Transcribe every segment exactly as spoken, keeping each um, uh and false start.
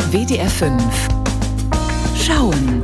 W D R fünf Schauen.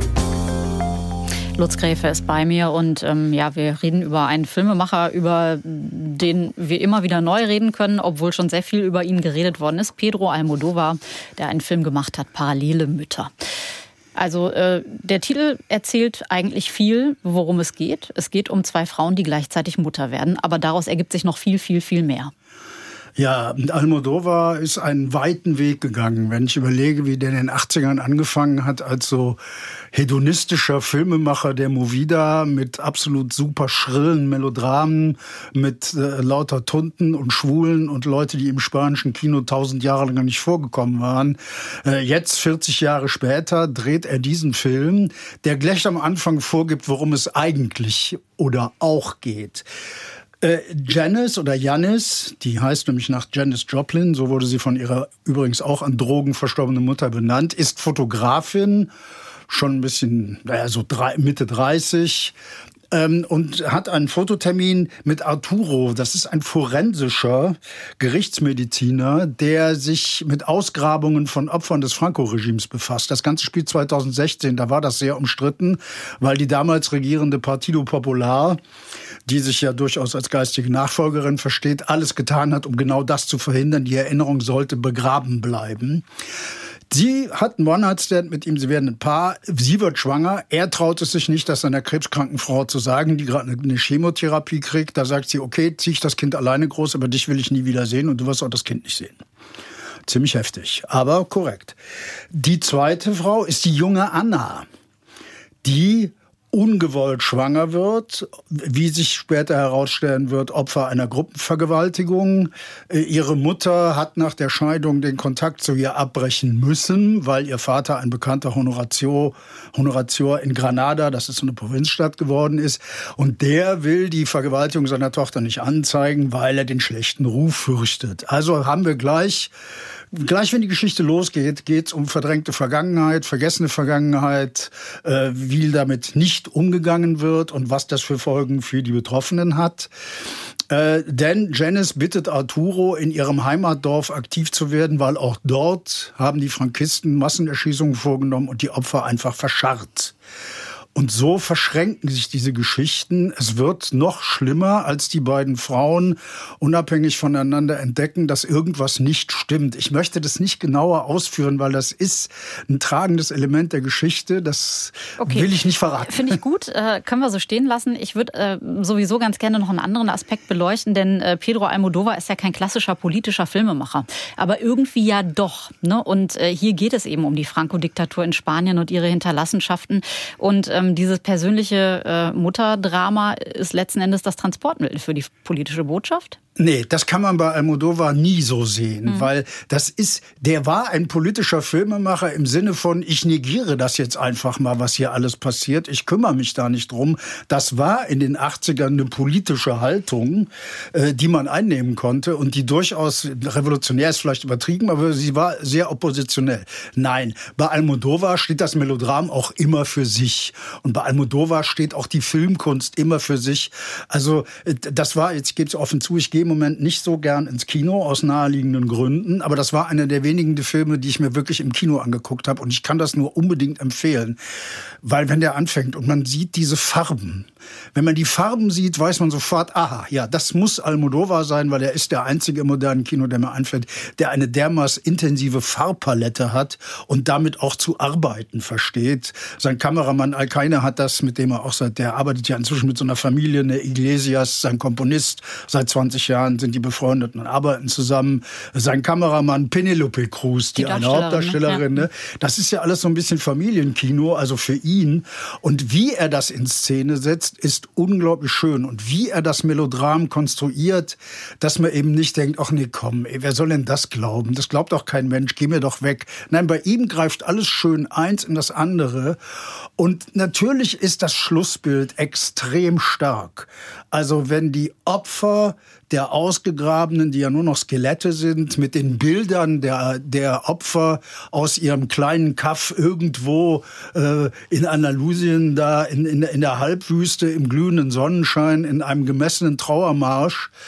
Lutz Gräfe ist bei mir und ähm, ja, wir reden über einen Filmemacher, über den wir immer wieder neu reden können, obwohl schon sehr viel über ihn geredet worden ist. Pedro Almodóvar, der einen Film gemacht hat, Parallele Mütter. Also äh, der Titel erzählt eigentlich viel, worum es geht. Es geht um zwei Frauen, die gleichzeitig Mutter werden, aber daraus ergibt sich noch viel, viel, viel mehr. Ja, Almodóvar ist einen weiten Weg gegangen. Wenn ich überlege, wie der in den achtzigern angefangen hat als so hedonistischer Filmemacher der Movida mit absolut super schrillen Melodramen, mit äh, lauter Tunten und Schwulen und Leute, die im spanischen Kino tausend Jahre lang nicht vorgekommen waren. Äh, jetzt, vierzig Jahre später, dreht er diesen Film, der gleich am Anfang vorgibt, worum es eigentlich oder auch geht. Äh, Janis oder Janis, die heißt nämlich nach Janis Joplin, so wurde sie von ihrer übrigens auch an Drogen verstorbenen Mutter benannt, ist Fotografin, schon ein bisschen, naja, so drei, Mitte dreißig, ähm, und hat einen Fototermin mit Arturo. Das ist ein forensischer Gerichtsmediziner, der sich mit Ausgrabungen von Opfern des Franco-Regimes befasst. Das Ganze spielt zweitausendsechzehn, da war das sehr umstritten, weil die damals regierende Partido Popular, die sich ja durchaus als geistige Nachfolgerin versteht, alles getan hat, um genau das zu verhindern. Die Erinnerung sollte begraben bleiben. Sie hat einen One-Night-Stand mit ihm, sie werden ein Paar, sie wird schwanger. Er traut es sich nicht, das seiner krebskranken Frau zu sagen, die gerade eine Chemotherapie kriegt. Da sagt sie, okay, zieh ich das Kind alleine groß, aber dich will ich nie wieder sehen und du wirst auch das Kind nicht sehen. Ziemlich heftig, aber korrekt. Die zweite Frau ist die junge Anna, die ungewollt schwanger wird, wie sich später herausstellen wird, Opfer einer Gruppenvergewaltigung. Ihre Mutter hat nach der Scheidung den Kontakt zu ihr abbrechen müssen, weil ihr Vater ein bekannter Honoratio, Honorateur in Granada, das ist so eine Provinzstadt geworden ist, und der will die Vergewaltigung seiner Tochter nicht anzeigen, weil er den schlechten Ruf fürchtet. Also haben wir gleich Gleich wenn die Geschichte losgeht, geht es um verdrängte Vergangenheit, vergessene Vergangenheit, äh, wie damit nicht umgegangen wird und was das für Folgen für die Betroffenen hat. Äh, denn Janis bittet Arturo, in ihrem Heimatdorf aktiv zu werden, weil auch dort haben die Frankisten Massenerschießungen vorgenommen und die Opfer einfach verscharrt. Und so verschränken sich diese Geschichten. Es wird noch schlimmer, als die beiden Frauen unabhängig voneinander entdecken, dass irgendwas nicht stimmt. Ich möchte das nicht genauer ausführen, weil das ist ein tragendes Element der Geschichte. Das okay. will ich nicht verraten. Finde ich gut, äh, können wir so stehen lassen. Ich würde äh, sowieso ganz gerne noch einen anderen Aspekt beleuchten, denn äh, Pedro Almodóvar ist ja kein klassischer politischer Filmemacher, aber irgendwie ja doch. Ne? Und äh, hier geht es eben um die Franco-Diktatur in Spanien und ihre Hinterlassenschaften. Und ähm, dieses persönliche äh, Mutterdrama ist letzten Endes das Transportmittel für die politische Botschaft? Nee, das kann man bei Almodóvar nie so sehen, mhm. weil das ist, der war ein politischer Filmemacher im Sinne von, ich negiere das jetzt einfach mal, was hier alles passiert, ich kümmere mich da nicht drum. Das war in den achtzigern eine politische Haltung, äh, die man einnehmen konnte und die durchaus, revolutionär ist vielleicht übertrieben, aber sie war sehr oppositionell. Nein, bei Almodóvar steht das Melodram auch immer für sich und bei Almodóvar steht auch die Filmkunst immer für sich. Also das war, jetzt gebe ich es offen zu, ich gehe im Moment nicht so gern ins Kino, aus naheliegenden Gründen. Aber das war einer der wenigen Filme, die ich mir wirklich im Kino angeguckt habe. Und ich kann das nur unbedingt empfehlen. Weil wenn der anfängt und man sieht diese Farben, wenn man die Farben sieht, weiß man sofort, aha, ja, das muss Almodóvar sein, weil er ist der einzige im modernen Kino, der mir einfällt, der eine dermaßen intensive Farbpalette hat und damit auch zu arbeiten versteht. Sein Kameramann Alcaine hat das, mit dem er auch seit, der arbeitet ja inzwischen mit so einer Familie, eine Iglesias, sein Komponist, seit zwanzig Jahren sind die befreundet und arbeiten zusammen. Sein Kameramann Penélope Cruz, die, die eine Hauptdarstellerin, ne? Das ist ja alles so ein bisschen Familienkino, also für ihn. Und wie er das in Szene setzt, ist unglaublich schön. Und wie er das Melodram konstruiert, dass man eben nicht denkt, ach nee, komm, ey, wer soll denn das glauben? Das glaubt doch kein Mensch, geh mir doch weg. Nein, bei ihm greift alles schön eins in das andere. Und natürlich ist das Schlussbild extrem stark. Also wenn die Opfer der Ausgegrabenen, die ja nur noch Skelette sind, mit den Bildern der, der Opfer aus ihrem kleinen Kaff irgendwo äh, in Andalusien, da in, in, in der Halbwüste, im glühenden Sonnenschein, in einem gemessenen Trauermarsch.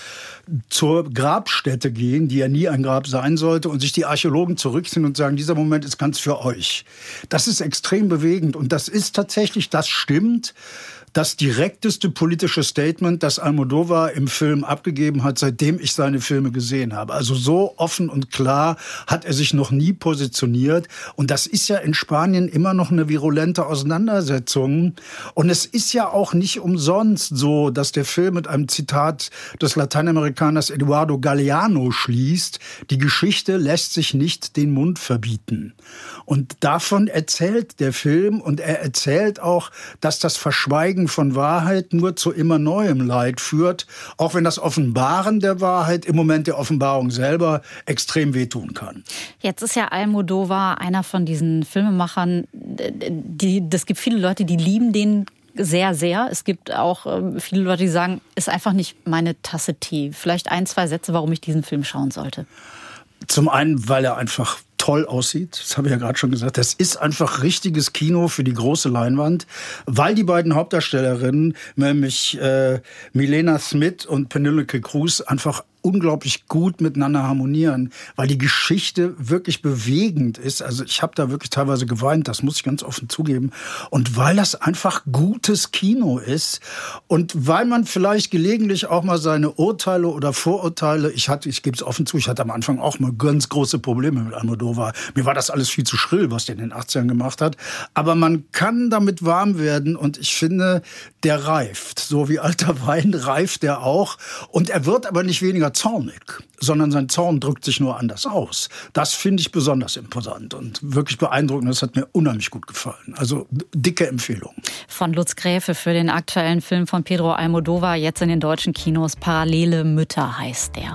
zur Grabstätte gehen, die ja nie ein Grab sein sollte, und sich die Archäologen zurückziehen und sagen, dieser Moment ist ganz für euch. Das ist extrem bewegend und das ist tatsächlich, das stimmt, das direkteste politische Statement, das Almodóvar im Film abgegeben hat, seitdem ich seine Filme gesehen habe. Also so offen und klar hat er sich noch nie positioniert. Und das ist ja in Spanien immer noch eine virulente Auseinandersetzung. Und es ist ja auch nicht umsonst so, dass der Film mit einem Zitat des Lateinamerikaners Eduardo Galeano schließt: Die Geschichte lässt sich nicht den Mund verbieten. Und davon erzählt der Film, und er erzählt auch, dass das Verschweigen von Wahrheit nur zu immer neuem Leid führt, auch wenn das Offenbaren der Wahrheit im Moment der Offenbarung selber extrem wehtun kann. Jetzt ist ja Almodóvar einer von diesen Filmemachern, die, es gibt viele Leute, die lieben den sehr, sehr. Es gibt auch äh, viele Leute, die sagen, ist einfach nicht meine Tasse Tee. Vielleicht ein, zwei Sätze, warum ich diesen Film schauen sollte. Zum einen, weil er einfach toll aussieht. Das habe ich ja gerade schon gesagt. Das ist einfach richtiges Kino für die große Leinwand, weil die beiden Hauptdarstellerinnen, nämlich äh, Milena Smith und Penélope Cruz, einfach unglaublich gut miteinander harmonieren, weil die Geschichte wirklich bewegend ist. Also ich habe da wirklich teilweise geweint, das muss ich ganz offen zugeben. Und weil das einfach gutes Kino ist und weil man vielleicht gelegentlich auch mal seine Urteile oder Vorurteile, ich hatte, ich gebe es offen zu, ich hatte am Anfang auch mal ganz große Probleme mit Almodóvar. Mir war das alles viel zu schrill, was der in den achtzigern gemacht hat. Aber man kann damit warm werden und ich finde, der reift. So wie alter Wein reift der auch. Und er wird aber nicht weniger zornig, sondern sein Zorn drückt sich nur anders aus. Das finde ich besonders imposant und wirklich beeindruckend. Das hat mir unheimlich gut gefallen. Also dicke Empfehlung. Von Lutz Gräfe für den aktuellen Film von Pedro Almodóvar, jetzt in den deutschen Kinos. Parallele Mütter heißt der.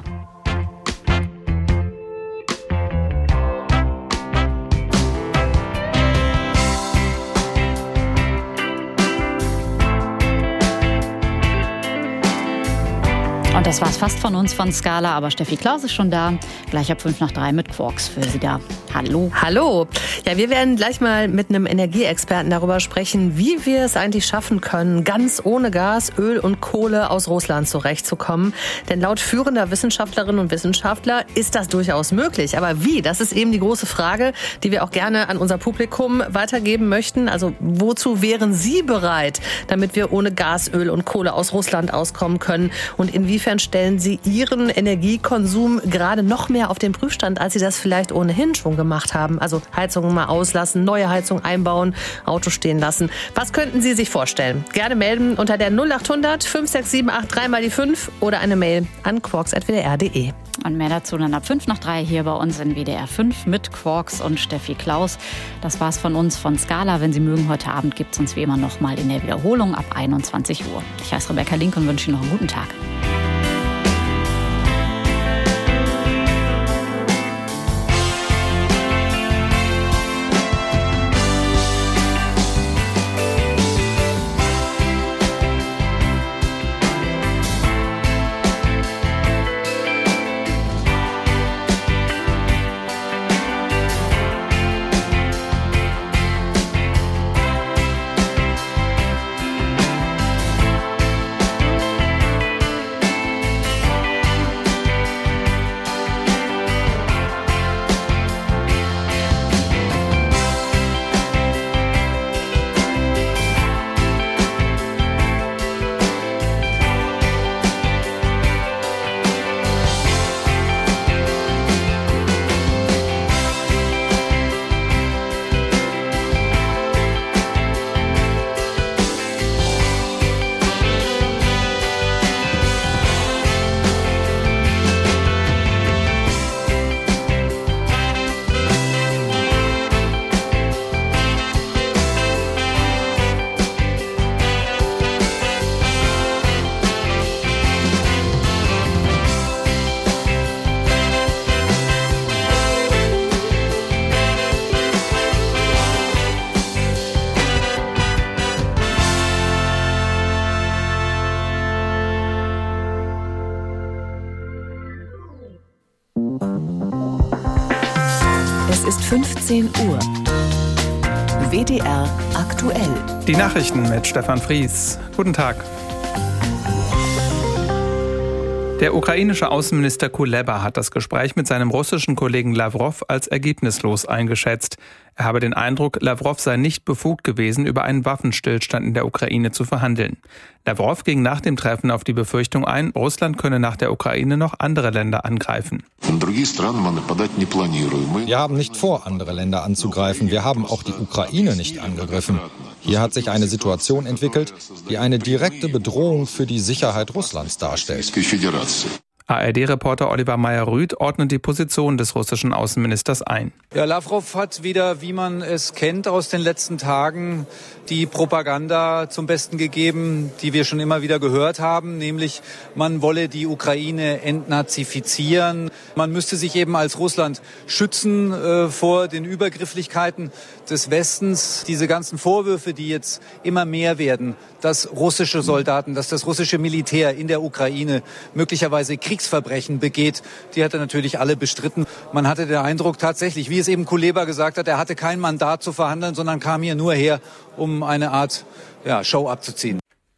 Und das war's fast von uns von Scala, aber Steffi Klaus ist schon da. Gleich ab fünf nach drei mit Quarks für Sie da. Hallo. Hallo. Ja, wir werden gleich mal mit einem Energieexperten darüber sprechen, wie wir es eigentlich schaffen können, ganz ohne Gas, Öl und Kohle aus Russland zurechtzukommen. Denn laut führender Wissenschaftlerinnen und Wissenschaftler ist das durchaus möglich. Aber wie? Das ist eben die große Frage, die wir auch gerne an unser Publikum weitergeben möchten. Also wozu wären Sie bereit, damit wir ohne Gas, Öl und Kohle aus Russland auskommen können? Und inwiefern stellen Sie Ihren Energiekonsum gerade noch mehr auf den Prüfstand, als Sie das vielleicht ohnehin schon gemacht haben? Also Heizungen mal auslassen, neue Heizung einbauen, Auto stehen lassen. Was könnten Sie sich vorstellen? Gerne melden unter der null acht hundert fünf sechs sieben acht drei mal die fünf oder eine Mail an quarks at w d r punkt d e. Und mehr dazu dann ab fünf nach drei hier bei uns in W D R fünf mit Quarks und Steffi Klaus. Das war's von uns von Scala. Wenn Sie mögen, heute Abend gibt es uns wie immer noch mal in der Wiederholung ab einundzwanzig Uhr. Ich heiße Rebecca Link und wünsche Ihnen noch einen guten Tag. Es ist fünfzehn Uhr. W D R aktuell. Die Nachrichten mit Stefan Fries. Guten Tag. Der ukrainische Außenminister Kuleba hat das Gespräch mit seinem russischen Kollegen Lawrow als ergebnislos eingeschätzt. Er habe den Eindruck, Lawrow sei nicht befugt gewesen, über einen Waffenstillstand in der Ukraine zu verhandeln. Lawrow ging nach dem Treffen auf die Befürchtung ein, Russland könne nach der Ukraine noch andere Länder angreifen. Wir haben nicht vor, andere Länder anzugreifen. Wir haben auch die Ukraine nicht angegriffen. Hier hat sich eine Situation entwickelt, die eine direkte Bedrohung für die Sicherheit Russlands darstellt. A R D-Reporter Oliver Meyer-Rüth ordnet die Position des russischen Außenministers ein. Ja, Lawrow hat wieder, wie man es kennt aus den letzten Tagen, die Propaganda zum Besten gegeben, die wir schon immer wieder gehört haben, nämlich man wolle die Ukraine entnazifizieren. Man müsste sich eben als Russland schützen äh, vor den Übergrifflichkeiten des Westens. Diese ganzen Vorwürfe, die jetzt immer mehr werden, dass russische Soldaten, dass das russische Militär in der Ukraine möglicherweise Kriegsverbrechen begeht, die hat er natürlich alle bestritten. Man hatte den Eindruck tatsächlich, wie es eben Kuleba gesagt hat, er hatte kein Mandat zu verhandeln, sondern kam hier nur her, um eine Art ja, Show abzuziehen.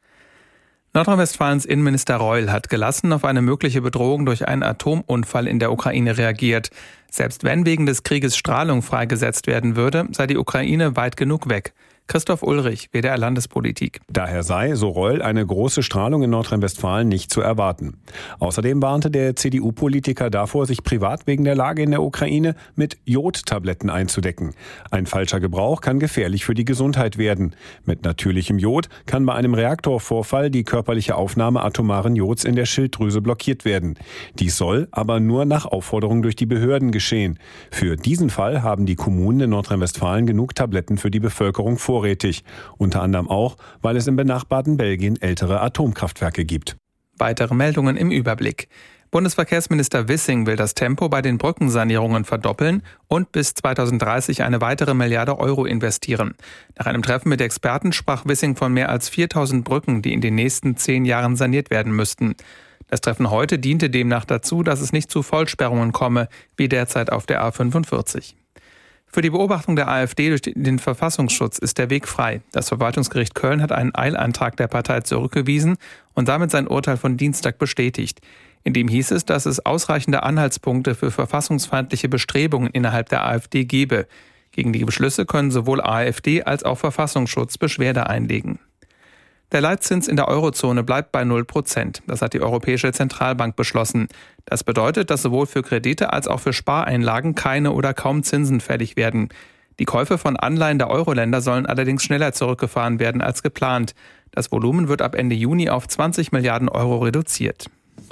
Nordrhein-Westfalens Innenminister Reul hat gelassen auf eine mögliche Bedrohung durch einen Atomunfall in der Ukraine reagiert. Selbst wenn wegen des Krieges Strahlung freigesetzt werden würde, sei die Ukraine weit genug weg. Christoph Ulrich, W D R Landespolitik. Daher sei, so Reul, eine große Strahlung in Nordrhein-Westfalen nicht zu erwarten. Außerdem warnte der C D U-Politiker davor, sich privat wegen der Lage in der Ukraine mit Jodtabletten einzudecken. Ein falscher Gebrauch kann gefährlich für die Gesundheit werden. Mit natürlichem Jod kann bei einem Reaktorvorfall die körperliche Aufnahme atomaren Jods in der Schilddrüse blockiert werden. Dies soll aber nur nach Aufforderung durch die Behörden geschehen. Für diesen Fall haben die Kommunen in Nordrhein-Westfalen genug Tabletten für die Bevölkerung vorrätig. Vorrätig, unter anderem auch, weil es im benachbarten Belgien ältere Atomkraftwerke gibt. Weitere Meldungen im Überblick. Bundesverkehrsminister Wissing will das Tempo bei den Brückensanierungen verdoppeln und bis zweitausenddreißig eine weitere Milliarde Euro investieren. Nach einem Treffen mit Experten sprach Wissing von mehr als viertausend Brücken, die in den nächsten zehn Jahren saniert werden müssten. Das Treffen heute diente demnach dazu, dass es nicht zu Vollsperrungen komme, wie derzeit auf der A fünfundvierzig. Für die Beobachtung der AfD durch den Verfassungsschutz ist der Weg frei. Das Verwaltungsgericht Köln hat einen Eilantrag der Partei zurückgewiesen und damit sein Urteil von Dienstag bestätigt. In dem hieß es, dass es ausreichende Anhaltspunkte für verfassungsfeindliche Bestrebungen innerhalb der AfD gebe. Gegen die Beschlüsse können sowohl AfD als auch Verfassungsschutz Beschwerde einlegen. Der Leitzins in der Eurozone bleibt bei null Prozent. Das hat die Europäische Zentralbank beschlossen. Das bedeutet, dass sowohl für Kredite als auch für Spareinlagen keine oder kaum Zinsen fällig werden. Die Käufe von Anleihen der Euro-Länder sollen allerdings schneller zurückgefahren werden als geplant. Das Volumen wird ab Ende Juni auf zwanzig Milliarden Euro reduziert.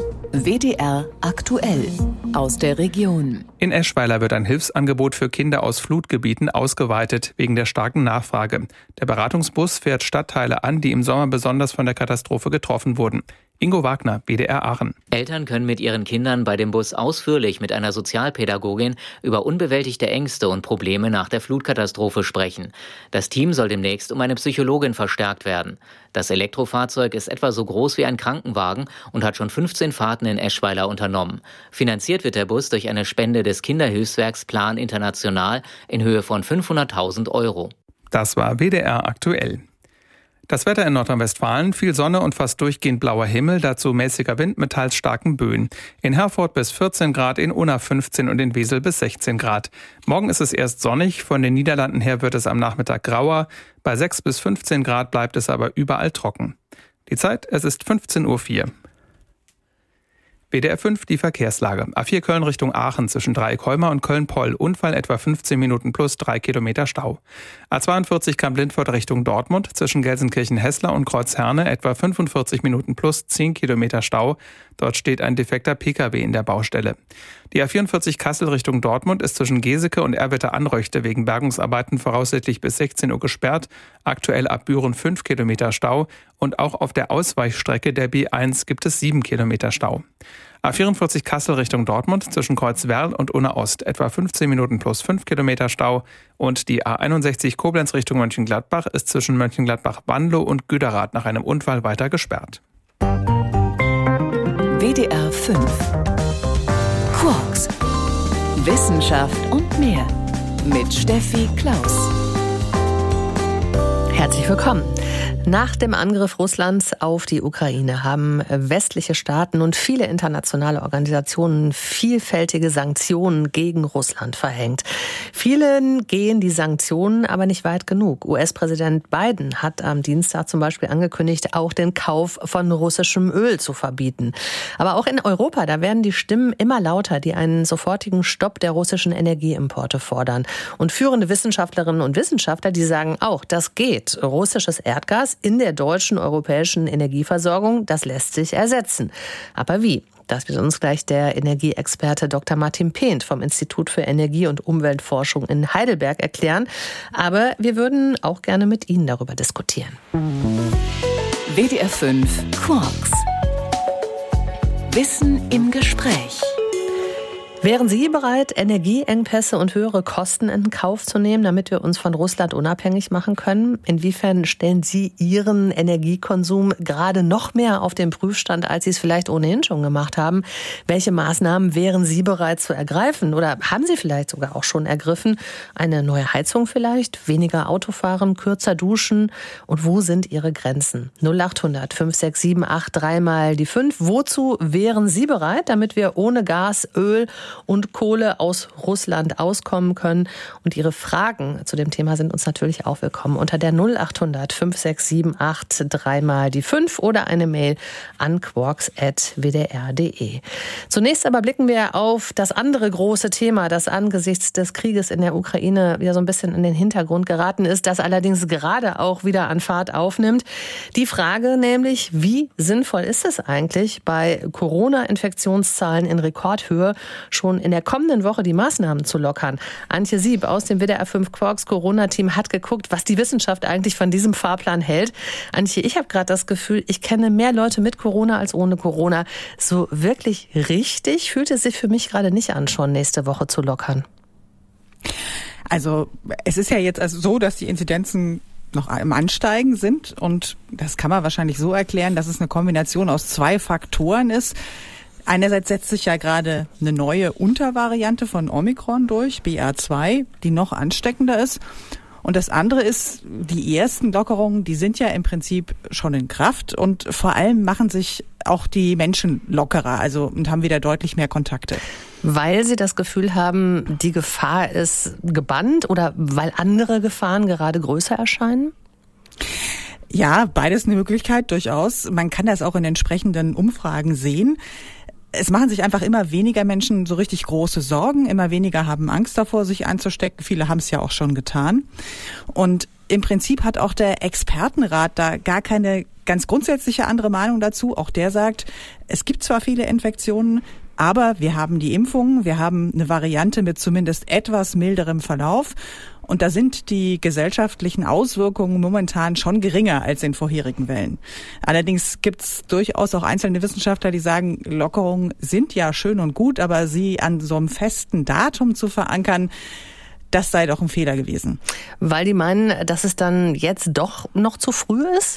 W D R aktuell aus der Region. In Eschweiler wird ein Hilfsangebot für Kinder aus Flutgebieten ausgeweitet, wegen der starken Nachfrage. Der Beratungsbus fährt Stadtteile an, die im Sommer besonders von der Katastrophe getroffen wurden. Ingo Wagner, W D R Aachen. Eltern können mit ihren Kindern bei dem Bus ausführlich mit einer Sozialpädagogin über unbewältigte Ängste und Probleme nach der Flutkatastrophe sprechen. Das Team soll demnächst um eine Psychologin verstärkt werden. Das Elektrofahrzeug ist etwa so groß wie ein Krankenwagen und hat schon fünfzehn Fahrten in Eschweiler unternommen. Finanziert wird der Bus durch eine Spende des Kinderhilfswerks Plan International in Höhe von fünfhunderttausend Euro. Das war W D R aktuell. Das Wetter in Nordrhein-Westfalen, viel Sonne und fast durchgehend blauer Himmel, dazu mäßiger Wind mit teils starken Böen. In Herford bis vierzehn Grad, in Unna fünfzehn und in Wesel bis sechzehn Grad. Morgen ist es erst sonnig, von den Niederlanden her wird es am Nachmittag grauer. Bei sechs bis fünfzehn Grad bleibt es aber überall trocken. Die Zeit, es ist fünfzehn Uhr vier. W D R fünf, die Verkehrslage. A vier Köln Richtung Aachen zwischen Dreieck-Holmer und Köln-Poll. Unfall etwa fünfzehn Minuten plus drei Kilometer Stau. A zweiundvierzig Kamp-Lindfort Richtung Dortmund zwischen Gelsenkirchen-Hessler und Kreuzherne etwa fünfundvierzig Minuten plus zehn Kilometer Stau. Dort steht ein defekter Pkw in der Baustelle. Die A vierundvierzig Kassel Richtung Dortmund ist zwischen Geseke und Erwitter-Anröchte wegen Bergungsarbeiten voraussichtlich bis sechzehn Uhr gesperrt. Aktuell ab Büren fünf Kilometer Stau. Und auch auf der Ausweichstrecke der B eins gibt es sieben Kilometer Stau. A vierundvierzig Kassel Richtung Dortmund zwischen Kreuzwerl und Unna Ost etwa fünfzehn Minuten plus fünf Kilometer Stau. Und die A einundsechzig Koblenz Richtung Mönchengladbach ist zwischen Mönchengladbach-Wanlo und Güderath nach einem Unfall weiter gesperrt. W D R fünf. Quarks. Wissenschaft und mehr. Mit Steffi Klaus. Herzlich willkommen. Nach dem Angriff Russlands auf die Ukraine haben westliche Staaten und viele internationale Organisationen vielfältige Sanktionen gegen Russland verhängt. Vielen gehen die Sanktionen aber nicht weit genug. U S-Präsident Biden hat am Dienstag zum Beispiel angekündigt, auch den Kauf von russischem Öl zu verbieten. Aber auch in Europa, da werden die Stimmen immer lauter, die einen sofortigen Stopp der russischen Energieimporte fordern. Und führende Wissenschaftlerinnen und Wissenschaftler, die sagen auch, das geht. Russisches Erdgas in der deutschen europäischen Energieversorgung, das lässt sich ersetzen. Aber wie? Das wird uns gleich der Energieexperte Doktor Martin Pehnt vom Institut für Energie- und Umweltforschung in Heidelberg erklären. Aber wir würden auch gerne mit Ihnen darüber diskutieren. W D R fünf Quarks. Wissen im Gespräch. Wären Sie bereit, Energieengpässe und höhere Kosten in Kauf zu nehmen, damit wir uns von Russland unabhängig machen können? Inwiefern stellen Sie Ihren Energiekonsum gerade noch mehr auf den Prüfstand, als Sie es vielleicht ohnehin schon gemacht haben? Welche Maßnahmen wären Sie bereit zu ergreifen? Oder haben Sie vielleicht sogar auch schon ergriffen? Eine neue Heizung vielleicht? Weniger Autofahren? Kürzer duschen? Und wo sind Ihre Grenzen? null acht hundert fünf sechs sieben acht drei mal die fünf. Wozu wären Sie bereit, damit wir ohne Gas, Öl und Kohle aus Russland auskommen können? Und Ihre Fragen zu dem Thema sind uns natürlich auch willkommen unter der null acht hundert fünf sechs sieben acht drei mal die fünf oder eine Mail an quarks at w d r punkt d e. Zunächst aber blicken wir auf das andere große Thema, das angesichts des Krieges in der Ukraine ja so ein bisschen in den Hintergrund geraten ist, das allerdings gerade auch wieder an Fahrt aufnimmt. Die Frage nämlich, wie sinnvoll ist es eigentlich, bei Corona-Infektionszahlen in Rekordhöhe schon in der kommenden Woche die Maßnahmen zu lockern? Antje Sieb aus dem W D R fünf Quarks Corona-Team hat geguckt, was die Wissenschaft eigentlich von diesem Fahrplan hält. Antje, ich habe gerade das Gefühl, ich kenne mehr Leute mit Corona als ohne Corona. So wirklich richtig fühlt es sich für mich gerade nicht an, schon nächste Woche zu lockern. Also es ist ja jetzt also so, dass die Inzidenzen noch im Ansteigen sind und das kann man wahrscheinlich so erklären, dass es eine Kombination aus zwei Faktoren ist. Einerseits setzt sich ja gerade eine neue Untervariante von Omikron durch, B A zwei, die noch ansteckender ist. Und das andere ist, die ersten Lockerungen, die sind ja im Prinzip schon in Kraft und vor allem machen sich auch die Menschen lockerer, also und haben wieder deutlich mehr Kontakte. Weil Sie das Gefühl haben, die Gefahr ist gebannt oder weil andere Gefahren gerade größer erscheinen? Ja, beides eine Möglichkeit, durchaus. Man kann das auch in entsprechenden Umfragen sehen. Es machen sich einfach immer weniger Menschen so richtig große Sorgen. Immer weniger haben Angst davor, sich anzustecken. Viele haben es ja auch schon getan. Und im Prinzip hat auch der Expertenrat da gar keine ganz grundsätzliche andere Meinung dazu. Auch der sagt, es gibt zwar viele Infektionen, aber wir haben die Impfungen, wir haben eine Variante mit zumindest etwas milderem Verlauf. Und da sind die gesellschaftlichen Auswirkungen momentan schon geringer als in vorherigen Wellen. Allerdings gibt es durchaus auch einzelne Wissenschaftler, die sagen, Lockerungen sind ja schön und gut, aber sie an so einem festen Datum zu verankern, das sei doch ein Fehler gewesen. Weil die meinen, dass es dann jetzt doch noch zu früh ist?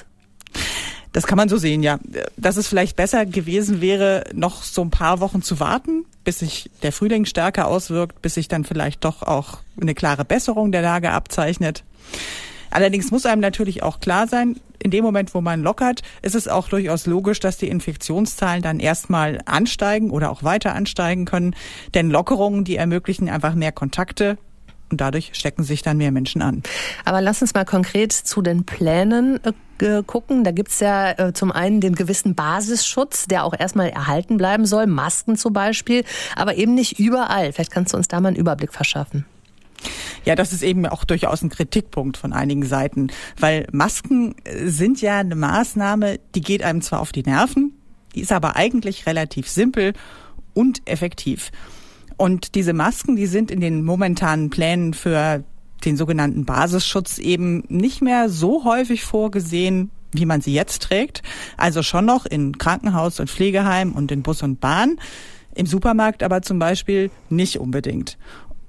Das kann man so sehen, ja. Dass es vielleicht besser gewesen wäre, noch so ein paar Wochen zu warten, bis sich der Frühling stärker auswirkt, bis sich dann vielleicht doch auch eine klare Besserung der Lage abzeichnet. Allerdings muss einem natürlich auch klar sein, in dem Moment, wo man lockert, ist es auch durchaus logisch, dass die Infektionszahlen dann erstmal ansteigen oder auch weiter ansteigen können. Denn Lockerungen, die ermöglichen einfach mehr Kontakte. Und dadurch stecken sich dann mehr Menschen an. Aber lass uns mal konkret zu den Plänen äh, gucken. Da gibt's ja äh, zum einen den gewissen Basisschutz, der auch erstmal erhalten bleiben soll. Masken zum Beispiel, aber eben nicht überall. Vielleicht kannst du uns da mal einen Überblick verschaffen. Ja, das ist eben auch durchaus ein Kritikpunkt von einigen Seiten. Weil Masken sind ja eine Maßnahme, die geht einem zwar auf die Nerven, die ist aber eigentlich relativ simpel und effektiv. Und diese Masken, die sind in den momentanen Plänen für den sogenannten Basisschutz eben nicht mehr so häufig vorgesehen, wie man sie jetzt trägt. Also schon noch in Krankenhaus und Pflegeheim und in Bus und Bahn. Im Supermarkt aber zum Beispiel nicht unbedingt.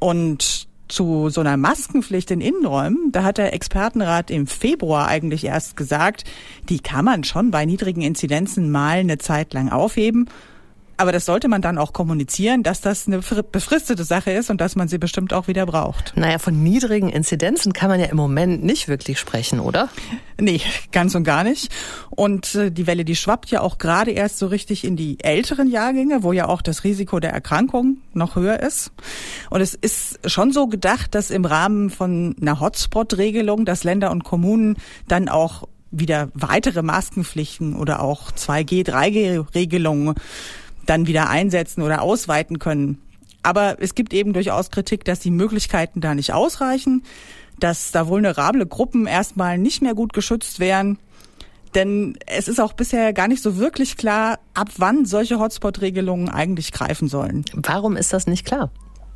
Und zu so einer Maskenpflicht in Innenräumen, da hat der Expertenrat im Februar eigentlich erst gesagt, die kann man schon bei niedrigen Inzidenzen mal eine Zeit lang aufheben. Aber das sollte man dann auch kommunizieren, dass das eine befristete Sache ist und dass man sie bestimmt auch wieder braucht. Naja, von niedrigen Inzidenzen kann man ja im Moment nicht wirklich sprechen, oder? Nee, ganz und gar nicht. Und äh, die Welle, die schwappt ja auch gerade erst so richtig in die älteren Jahrgänge, wo ja auch das Risiko der Erkrankung noch höher ist. Und es ist schon so gedacht, dass im Rahmen von einer Hotspot-Regelung, dass Länder und Kommunen dann auch wieder weitere Maskenpflichten oder auch zwei G, drei G-Regelungen dann wieder einsetzen oder ausweiten können. Aber es gibt eben durchaus Kritik, dass die Möglichkeiten da nicht ausreichen, dass da vulnerable Gruppen erstmal nicht mehr gut geschützt wären. Denn es ist auch bisher gar nicht so wirklich klar, ab wann solche Hotspot-Regelungen eigentlich greifen sollen. Warum ist das nicht klar?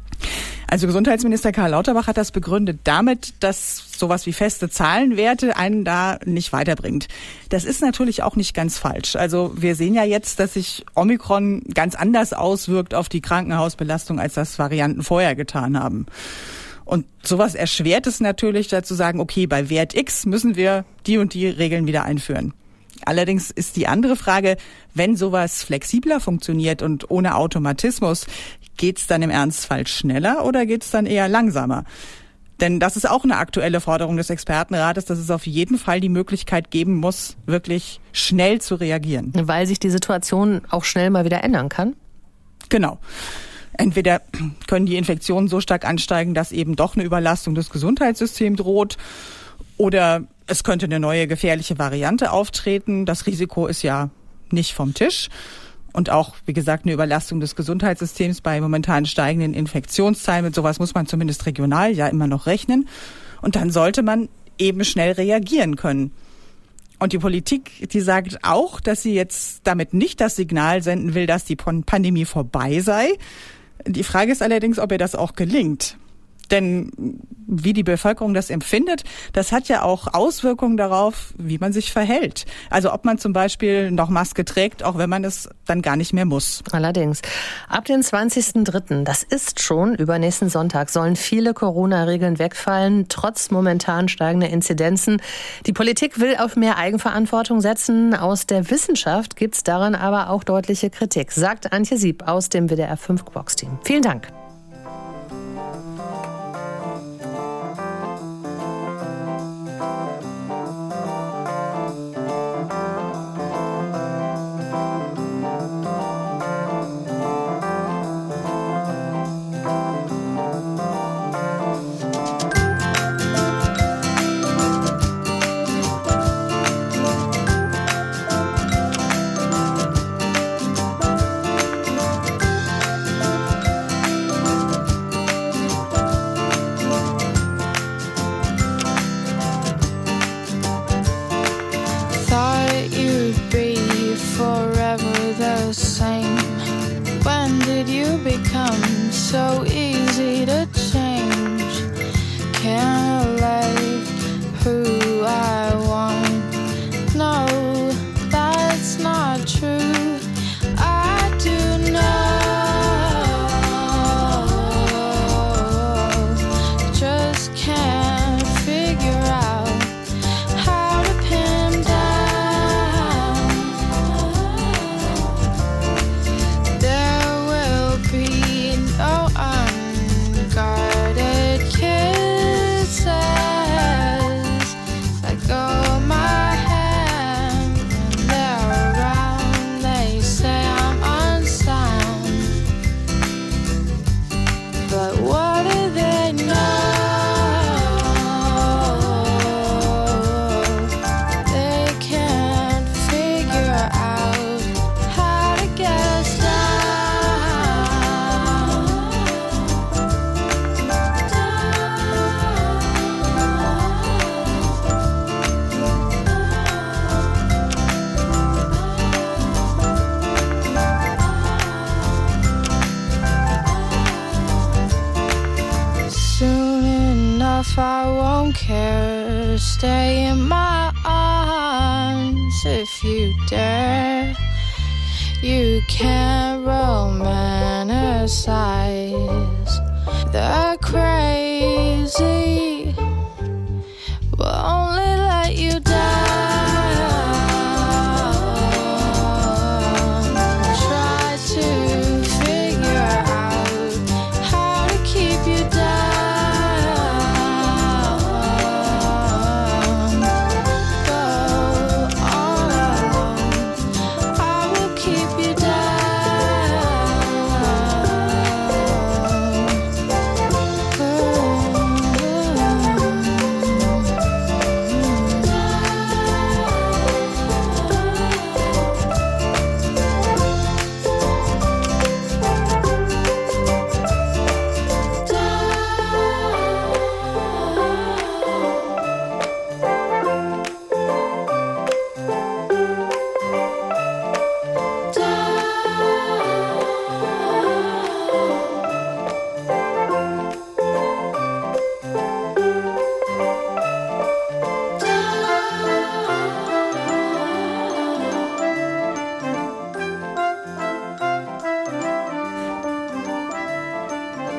Also Gesundheitsminister Karl Lauterbach hat das begründet damit, dass sowas wie feste Zahlenwerte einen da nicht weiterbringt. Das ist natürlich auch nicht ganz falsch. Also wir sehen ja jetzt, dass sich Omikron ganz anders auswirkt auf die Krankenhausbelastung, als das Varianten vorher getan haben. Und sowas erschwert es natürlich, da zu sagen, okay, bei Wert X müssen wir die und die Regeln wieder einführen. Allerdings ist die andere Frage, wenn sowas flexibler funktioniert und ohne Automatismus, geht's dann im Ernstfall schneller oder geht's dann eher langsamer? Denn das ist auch eine aktuelle Forderung des Expertenrates, dass es auf jeden Fall die Möglichkeit geben muss, wirklich schnell zu reagieren. Weil sich die Situation auch schnell mal wieder ändern kann? Genau. Entweder können die Infektionen so stark ansteigen, dass eben doch eine Überlastung des Gesundheitssystems droht, oder es könnte eine neue gefährliche Variante auftreten. Das Risiko ist ja nicht vom Tisch. Und auch, wie gesagt, eine Überlastung des Gesundheitssystems bei momentan steigenden Infektionszahlen. Mit sowas muss man zumindest regional ja immer noch rechnen. Und dann sollte man eben schnell reagieren können. Und die Politik, die sagt auch, dass sie jetzt damit nicht das Signal senden will, dass die Pandemie vorbei sei. Die Frage ist allerdings, ob ihr das auch gelingt. Denn wie die Bevölkerung das empfindet, das hat ja auch Auswirkungen darauf, wie man sich verhält. Also ob man zum Beispiel noch Maske trägt, auch wenn man es dann gar nicht mehr muss. Allerdings, ab dem zwanzigsten dritten, das ist schon übernächsten Sonntag, sollen viele Corona-Regeln wegfallen, trotz momentan steigender Inzidenzen. Die Politik will auf mehr Eigenverantwortung setzen. Aus der Wissenschaft gibt es daran aber auch deutliche Kritik, sagt Antje Sieb aus dem W D R fünf Box-Team. Vielen Dank. So easy to change. Can't let who I want. No, that's not true. I do know. Just can't figure out how to pin down. There will be no unguarded kisses. Let go of my hand when they're around. They say I'm unsound, but what do they know? They can't figure out how to get us Soon enough I won't care. Stay in my arms if you dare. You can't romanticize the crazy. Will only let you down. Try to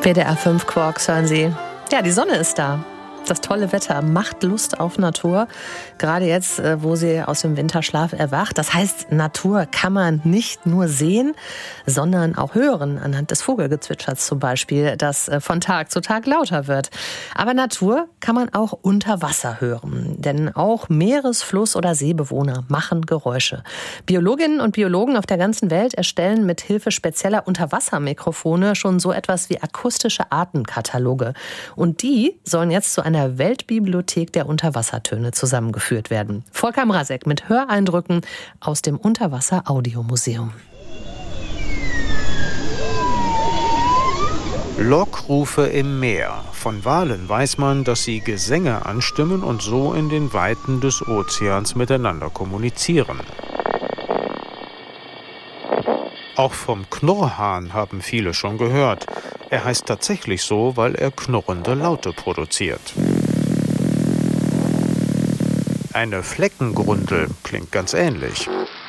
W D R fünf Quarks hören Sie. Ja, die Sonne ist da. Das tolle Wetter macht Lust auf Natur. Gerade jetzt, wo sie aus dem Winterschlaf erwacht. Das heißt, Natur kann man nicht nur sehen, sondern auch hören. Anhand des Vogelgezwitschers zum Beispiel, das von Tag zu Tag lauter wird. Aber Natur kann man auch unter Wasser hören. Denn auch Meeres-, Fluss- oder Seebewohner machen Geräusche. Biologinnen und Biologen auf der ganzen Welt erstellen mit Hilfe spezieller Unterwassermikrofone schon so etwas wie akustische Artenkataloge. Und die sollen jetzt zu einer einer Weltbibliothek der Unterwassertöne zusammengeführt werden. Volker Mrazek mit Höreindrücken aus dem Unterwasser-Audiomuseum. Lockrufe im Meer. Von Walen weiß man, dass sie Gesänge anstimmen und so in den Weiten des Ozeans miteinander kommunizieren. Auch vom Knurrhahn haben viele schon gehört. Er heißt tatsächlich so, weil er knurrende Laute produziert. Eine Fleckengrundel klingt ganz ähnlich.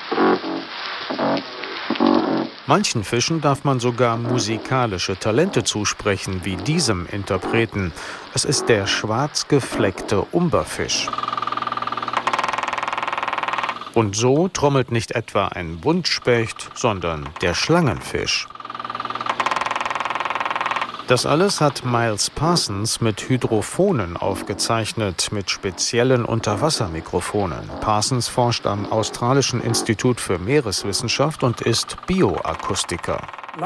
Manchen Fischen darf man sogar musikalische Talente zusprechen, wie diesem Interpreten. Es ist der schwarz gefleckte Umberfisch. Und so trommelt nicht etwa ein Buntspecht, sondern der Schlangenfisch. Das alles hat Miles Parsons mit Hydrophonen aufgezeichnet, mit speziellen Unterwassermikrofonen. Parsons forscht am Australischen Institut für Meereswissenschaft und ist Bioakustiker.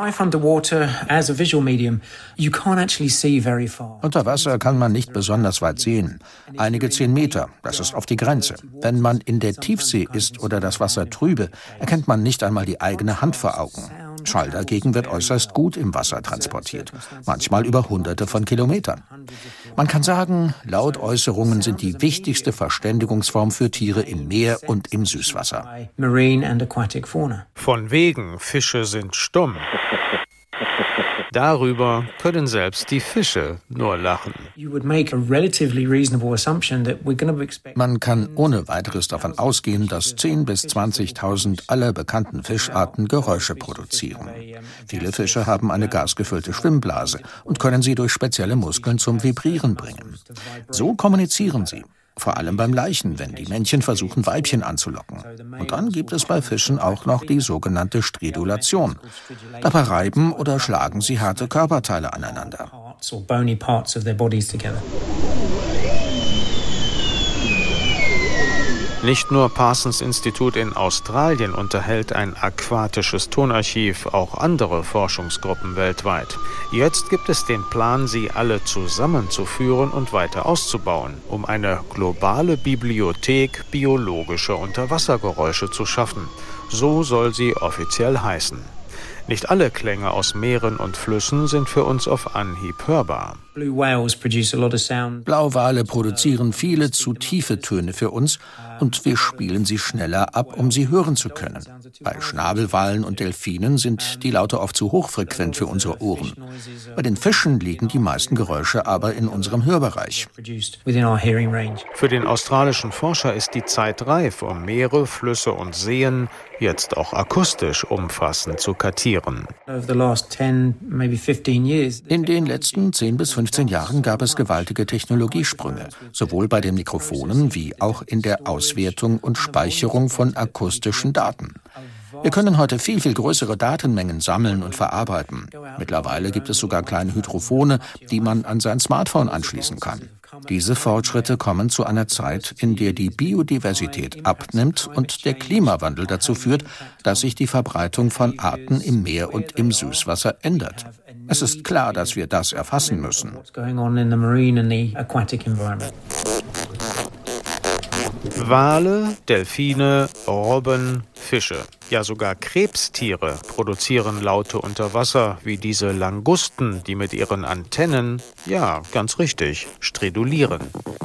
Unter Wasser kann man nicht besonders weit sehen. Einige zehn Meter, das ist oft die Grenze. Wenn man in der Tiefsee ist oder das Wasser trübe, erkennt man nicht einmal die eigene Hand vor Augen. Schall dagegen wird äußerst gut im Wasser transportiert, manchmal über Hunderte von Kilometern. Man kann sagen, Lautäußerungen sind die wichtigste Verständigungsform für Tiere im Meer und im Süßwasser. Von wegen, Fische sind stumm. Darüber können selbst die Fische nur lachen. Man kann ohne weiteres davon ausgehen, dass zehntausend bis zwanzigtausend aller bekannten Fischarten Geräusche produzieren. Viele Fische haben eine gasgefüllte Schwimmblase und können sie durch spezielle Muskeln zum Vibrieren bringen. So kommunizieren sie. Vor allem beim Laichen, wenn die Männchen versuchen, Weibchen anzulocken. Und dann gibt es bei Fischen auch noch die sogenannte Stridulation. Dabei reiben oder schlagen sie harte Körperteile aneinander. Nicht nur Parsons Institut in Australien unterhält ein aquatisches Tonarchiv, auch andere Forschungsgruppen weltweit. Jetzt gibt es den Plan, sie alle zusammenzuführen und weiter auszubauen, um eine globale Bibliothek biologischer Unterwassergeräusche zu schaffen. So soll sie offiziell heißen. Nicht alle Klänge aus Meeren und Flüssen sind für uns auf Anhieb hörbar. Blauwale produzieren viele zu tiefe Töne für uns und wir spielen sie schneller ab, um sie hören zu können. Bei Schnabelwalen und Delfinen sind die Laute oft zu hochfrequent für unsere Ohren. Bei den Fischen liegen die meisten Geräusche aber in unserem Hörbereich. Für den australischen Forscher ist die Zeit reif, um Meere, Flüsse und Seen jetzt auch akustisch umfassend zu kartieren. In den letzten zehn bis fünfzehn Jahren gab es gewaltige Technologiesprünge, sowohl bei den Mikrofonen wie auch in der Auswertung und Speicherung von akustischen Daten. Wir können heute viel, viel größere Datenmengen sammeln und verarbeiten. Mittlerweile gibt es sogar kleine Hydrophone, die man an sein Smartphone anschließen kann. Diese Fortschritte kommen zu einer Zeit, in der die Biodiversität abnimmt und der Klimawandel dazu führt, dass sich die Verbreitung von Arten im Meer und im Süßwasser ändert. Es ist klar, dass wir das erfassen müssen. Wale, Delfine, Robben, Fische, ja sogar Krebstiere produzieren Laute unter Wasser, wie diese Langusten, die mit ihren Antennen, ja, ganz richtig, stridulieren.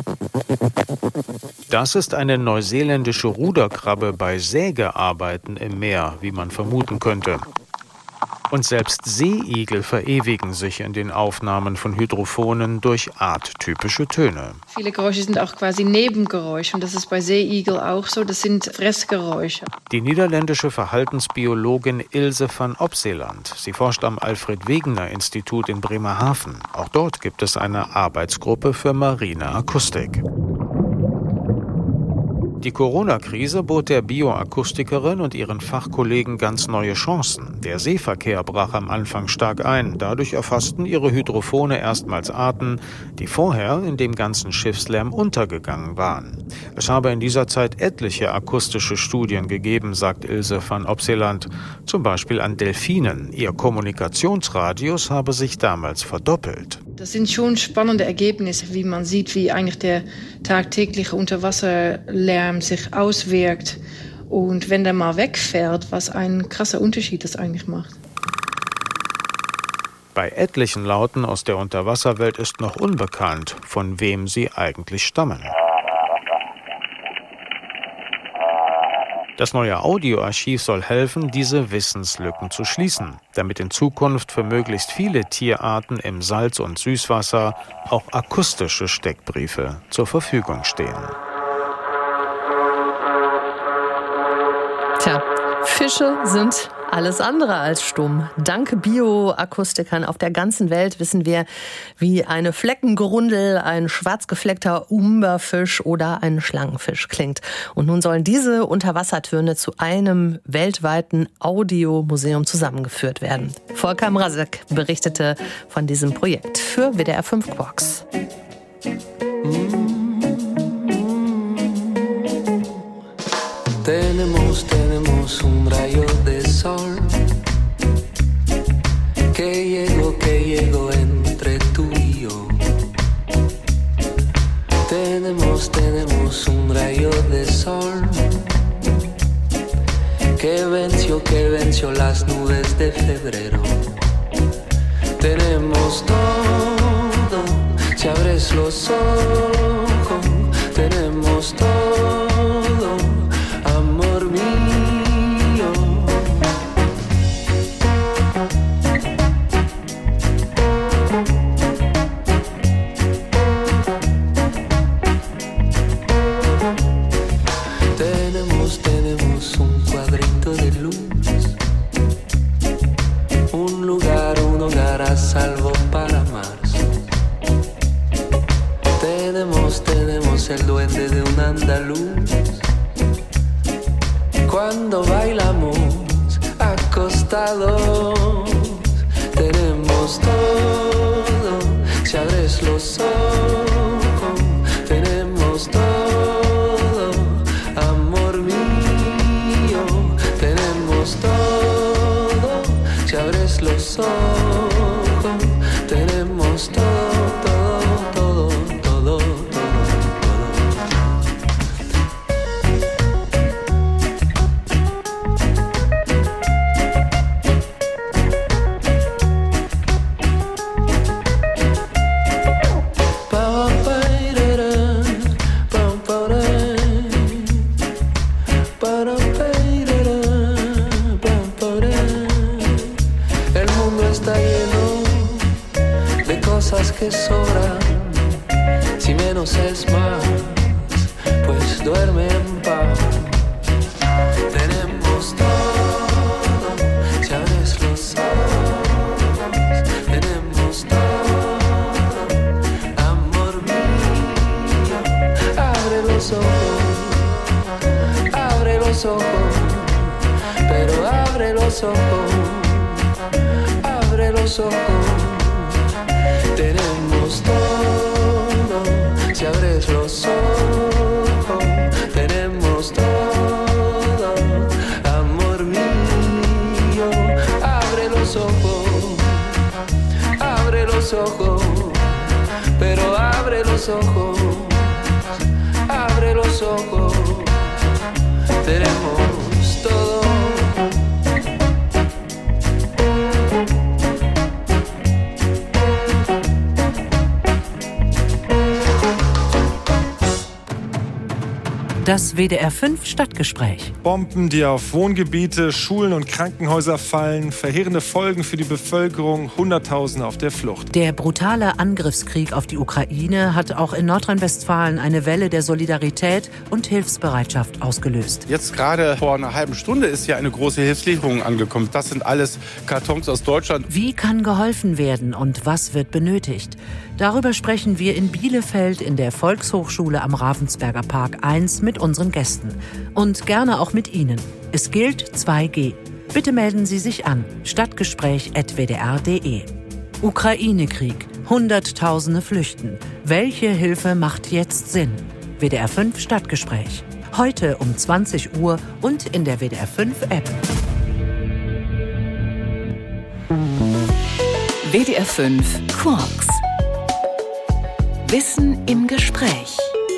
Das ist eine neuseeländische Ruderkrabbe bei Sägearbeiten im Meer, wie man vermuten könnte. Und selbst Seeigel verewigen sich in den Aufnahmen von Hydrophonen durch arttypische Töne. Viele Geräusche sind auch quasi Nebengeräusche und das ist bei Seeigel auch so, das sind Fressgeräusche. Die niederländische Verhaltensbiologin Ilse van Opseland. Sie forscht am Alfred-Wegener-Institut in Bremerhaven. Auch dort gibt es eine Arbeitsgruppe für marine Akustik. Die Corona-Krise bot der Bioakustikerin und ihren Fachkollegen ganz neue Chancen. Der Seeverkehr brach am Anfang stark ein. Dadurch erfassten ihre Hydrophone erstmals Arten, die vorher in dem ganzen Schiffslärm untergegangen waren. Es habe in dieser Zeit etliche akustische Studien gegeben, sagt Ilse van Opseland. Zum Beispiel an Delfinen. Ihr Kommunikationsradius habe sich damals verdoppelt. Das sind schon spannende Ergebnisse, wie man sieht, wie eigentlich der tagtägliche Unterwasserlärm sich auswirkt. Und wenn der mal wegfährt, was ein krasser Unterschied das eigentlich macht. Bei etlichen Lauten aus der Unterwasserwelt ist noch unbekannt, von wem sie eigentlich stammen. Das neue Audioarchiv soll helfen, diese Wissenslücken zu schließen, damit in Zukunft für möglichst viele Tierarten im Salz- und Süßwasser auch akustische Steckbriefe zur Verfügung stehen. Tja, Fische sind alles andere als stumm. Dank Bioakustikern auf der ganzen Welt wissen wir, wie eine Fleckengrundel, ein schwarzgefleckter Umberfisch oder ein Schlangenfisch klingt. Und nun sollen diese Unterwassertöne zu einem weltweiten Audiomuseum zusammengeführt werden. Volker Mrazek berichtete von diesem Projekt für W D R fünf Quarks. Tenemos, tenemos un rayo de sol que llegó, que llegó entre tú y yo. Tenemos, tenemos un rayo de sol que venció, que venció las nubes de febrero. Tenemos todo, si abres los ojos, tenemos todo. Salvo para marzo. Tenemos, tenemos el duende de un andaluz. Cuando bailamos acostados, tenemos todo. Si abres los ojos, tenemos todo. Amor mío, tenemos todo. Si abres los ojos, tenemos todo, todo, todo, todo, El mundo está lleno de cosas que sobran, si menos es más, pues duerme en paz. Tenemos todo, si abres los ojos, tenemos todo, amor mío. Abre los ojos, abre los ojos, pero abre los ojos, abre los ojos. Tenemos todo, si abres los ojos, tenemos todo, amor mío. Abre los ojos, abre los ojos, pero abre los ojos, abre los ojos. Tenemos todo. Das W D R fünf Stadtgespräch. Bomben, die auf Wohngebiete, Schulen und Krankenhäuser fallen, verheerende Folgen für die Bevölkerung, Hunderttausende auf der Flucht. Der brutale Angriffskrieg auf die Ukraine hat auch in Nordrhein-Westfalen eine Welle der Solidarität und Hilfsbereitschaft ausgelöst. Jetzt gerade vor einer halben Stunde ist ja eine große Hilfslieferung angekommen. Das sind alles Kartons aus Deutschland. Wie kann geholfen werden und was wird benötigt? Darüber sprechen wir in Bielefeld in der Volkshochschule am Ravensberger Park eins mit unseren Gästen. Und gerne auch mit Ihnen. Es gilt zwei G. Bitte melden Sie sich an. stadtgespräch at w d r punkt d e. Ukraine-Krieg. Hunderttausende flüchten. Welche Hilfe macht jetzt Sinn? W D R fünf Stadtgespräch. Heute um zwanzig Uhr und in der W D R fünf App. W D R fünf Quarks. Wissen im Gespräch.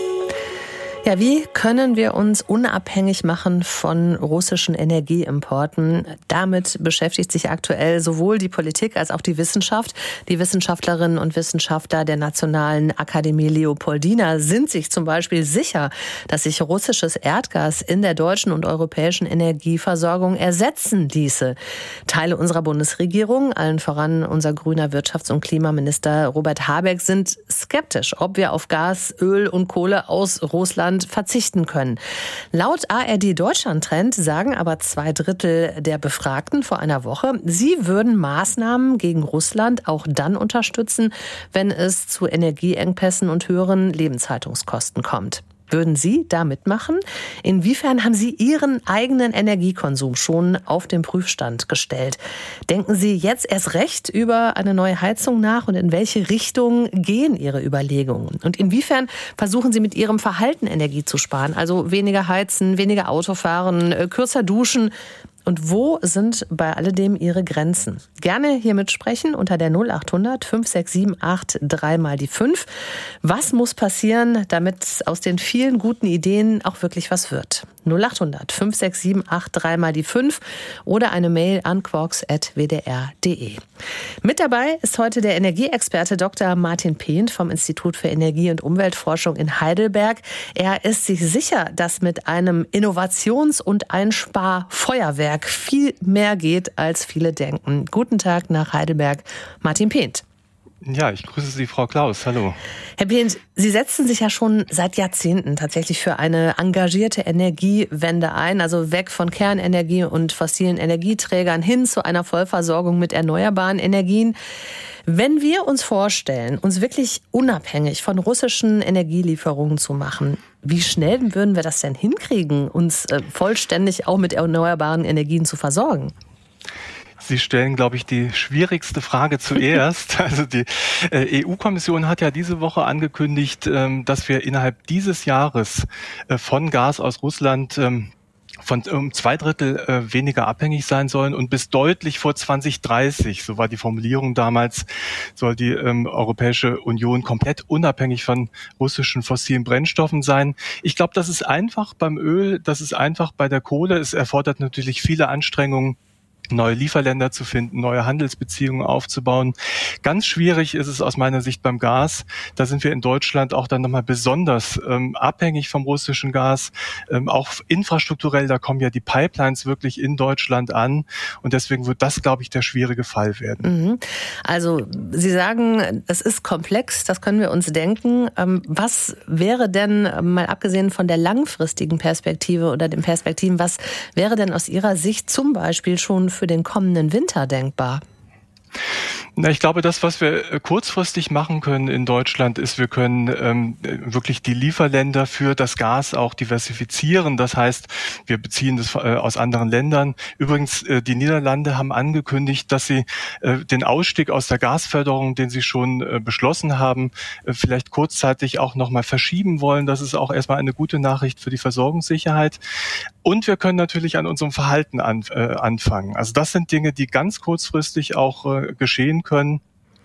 Ja, wie können wir uns unabhängig machen von russischen Energieimporten? Damit beschäftigt sich aktuell sowohl die Politik als auch die Wissenschaft. Die Wissenschaftlerinnen und Wissenschaftler der Nationalen Akademie Leopoldina sind sich zum Beispiel sicher, dass sich russisches Erdgas in der deutschen und europäischen Energieversorgung ersetzen ließe. Teile unserer Bundesregierung, allen voran unser grüner Wirtschafts- und Klimaminister Robert Habeck, sind skeptisch, ob wir auf Gas, Öl und Kohle aus Russland verzichten können. Laut A R D Deutschland Trend sagen aber zwei Drittel der Befragten vor einer Woche, sie würden Maßnahmen gegen Russland auch dann unterstützen, wenn es zu Energieengpässen und höheren Lebenshaltungskosten kommt. Würden Sie da mitmachen? Inwiefern haben Sie Ihren eigenen Energiekonsum schon auf den Prüfstand gestellt? Denken Sie jetzt erst recht über eine neue Heizung nach und in welche Richtung gehen Ihre Überlegungen? Und inwiefern versuchen Sie mit Ihrem Verhalten Energie zu sparen? Also weniger heizen, weniger Auto fahren, kürzer duschen. Und wo sind bei alledem Ihre Grenzen? Gerne hier mitsprechen unter der null acht hundert fünf sechs sieben acht drei mal die fünf. Was muss passieren, damit aus den vielen guten Ideen auch wirklich was wird? null acht hundert fünf sechs sieben acht drei mal die fünf oder eine Mail an quarks at w d r punkt d e. Mit dabei ist heute der Energieexperte Doktor Martin Pehnt vom Institut für Energie- und Umweltforschung in Heidelberg. Er ist sich sicher, dass mit einem Innovations- und Einsparfeuerwerk viel mehr geht, als viele denken. Guten Tag nach Heidelberg, Martin Pehnt. Ja, ich grüße Sie, Frau Klaus. Hallo. Herr Pehnt, Sie setzen sich ja schon seit Jahrzehnten tatsächlich für eine engagierte Energiewende ein, also weg von Kernenergie und fossilen Energieträgern hin zu einer Vollversorgung mit erneuerbaren Energien. Wenn wir uns vorstellen, uns wirklich unabhängig von russischen Energielieferungen zu machen, wie schnell würden wir das denn hinkriegen, uns vollständig auch mit erneuerbaren Energien zu versorgen? Sie stellen, glaube ich, die schwierigste Frage zuerst. Also die äh, E U-Kommission hat ja diese Woche angekündigt, ähm, dass wir innerhalb dieses Jahres äh, von Gas aus Russland ähm, von um zwei Drittel äh, weniger abhängig sein sollen und bis deutlich vor zwanzig dreißig, so war die Formulierung damals, soll die ähm, Europäische Union komplett unabhängig von russischen fossilen Brennstoffen sein. Ich glaube, das ist einfach beim Öl, das ist einfach bei der Kohle. Es erfordert natürlich viele Anstrengungen, neue Lieferländer zu finden, neue Handelsbeziehungen aufzubauen. Ganz schwierig ist es aus meiner Sicht beim Gas. Da sind wir in Deutschland auch dann nochmal besonders ähm, abhängig vom russischen Gas. Ähm, auch infrastrukturell, da kommen ja die Pipelines wirklich in Deutschland an. Und deswegen wird das, glaube ich, der schwierige Fall werden. Mhm. Also Sie sagen, es ist komplex, das können wir uns denken. Ähm, was wäre denn, mal abgesehen von der langfristigen Perspektive oder den Perspektiven, was wäre denn aus Ihrer Sicht zum Beispiel schon für den kommenden Winter denkbar? Na, ich glaube, das, was wir kurzfristig machen können in Deutschland, ist, wir können ähm, wirklich die Lieferländer für das Gas auch diversifizieren. Das heißt, wir beziehen das äh, aus anderen Ländern. Übrigens, äh, die Niederlande haben angekündigt, dass sie äh, den Ausstieg aus der Gasförderung, den sie schon äh, beschlossen haben, äh, vielleicht kurzzeitig auch nochmal verschieben wollen. Das ist auch erstmal eine gute Nachricht für die Versorgungssicherheit. Und wir können natürlich an unserem Verhalten an, äh, anfangen. Also das sind Dinge, die ganz kurzfristig auch äh, geschehen können.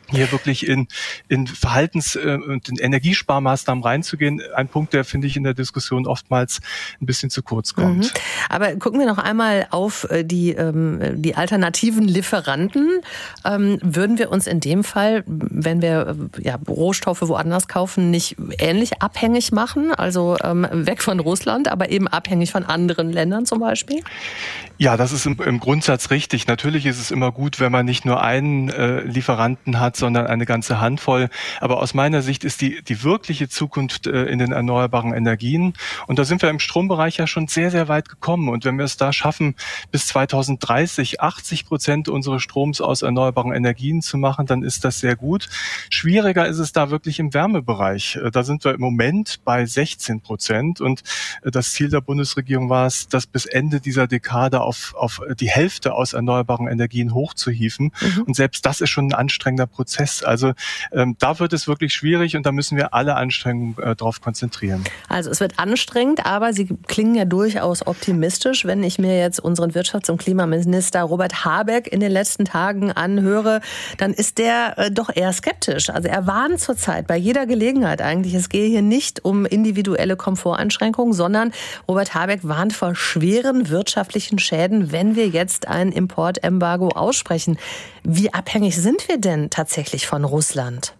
hier wirklich in, in Verhaltens- und in Energiesparmaßnahmen reinzugehen. Ein Punkt, der, finde ich, in der Diskussion oftmals ein bisschen zu kurz kommt. Mhm. Aber gucken wir noch einmal auf die, die alternativen Lieferanten. Würden wir uns in dem Fall, wenn wir ja, Rohstoffe woanders kaufen, nicht ähnlich abhängig machen? Also weg von Russland, aber eben abhängig von anderen Ländern zum Beispiel? Ja, das ist im, im Grundsatz richtig. Natürlich ist es immer gut, wenn man nicht nur einen äh, Lieferanten hat, sondern eine ganze Handvoll. Aber aus meiner Sicht ist die, die wirkliche Zukunft äh, in den erneuerbaren Energien. Und da sind wir im Strombereich ja schon sehr, sehr weit gekommen. Und wenn wir es da schaffen, bis zweitausenddreißig achtzig Prozent unseres Stroms aus erneuerbaren Energien zu machen, dann ist das sehr gut. Schwieriger ist es da wirklich im Wärmebereich. Da sind wir im Moment bei sechzehn Prozent. Und das Ziel der Bundesregierung war es, dass bis Ende dieser Dekade auf, auf die Hälfte aus erneuerbaren Energien hochzuhieven. Mhm. Und selbst das ist schon ein anstrengender Prozess. Also ähm, da wird es wirklich schwierig und da müssen wir alle Anstrengungen äh, drauf konzentrieren. Also es wird anstrengend, aber Sie klingen ja durchaus optimistisch. Wenn ich mir jetzt unseren Wirtschafts- und Klimaminister Robert Habeck in den letzten Tagen anhöre, dann ist der äh, doch eher skeptisch. Also er warnt zurzeit bei jeder Gelegenheit eigentlich, es gehe hier nicht um individuelle Komforteinschränkungen, sondern Robert Habeck warnt vor schweren wirtschaftlichen Schäden, wenn wir jetzt ein Importembargo aussprechen. Wie abhängig sind wir denn tatsächlich von Russland?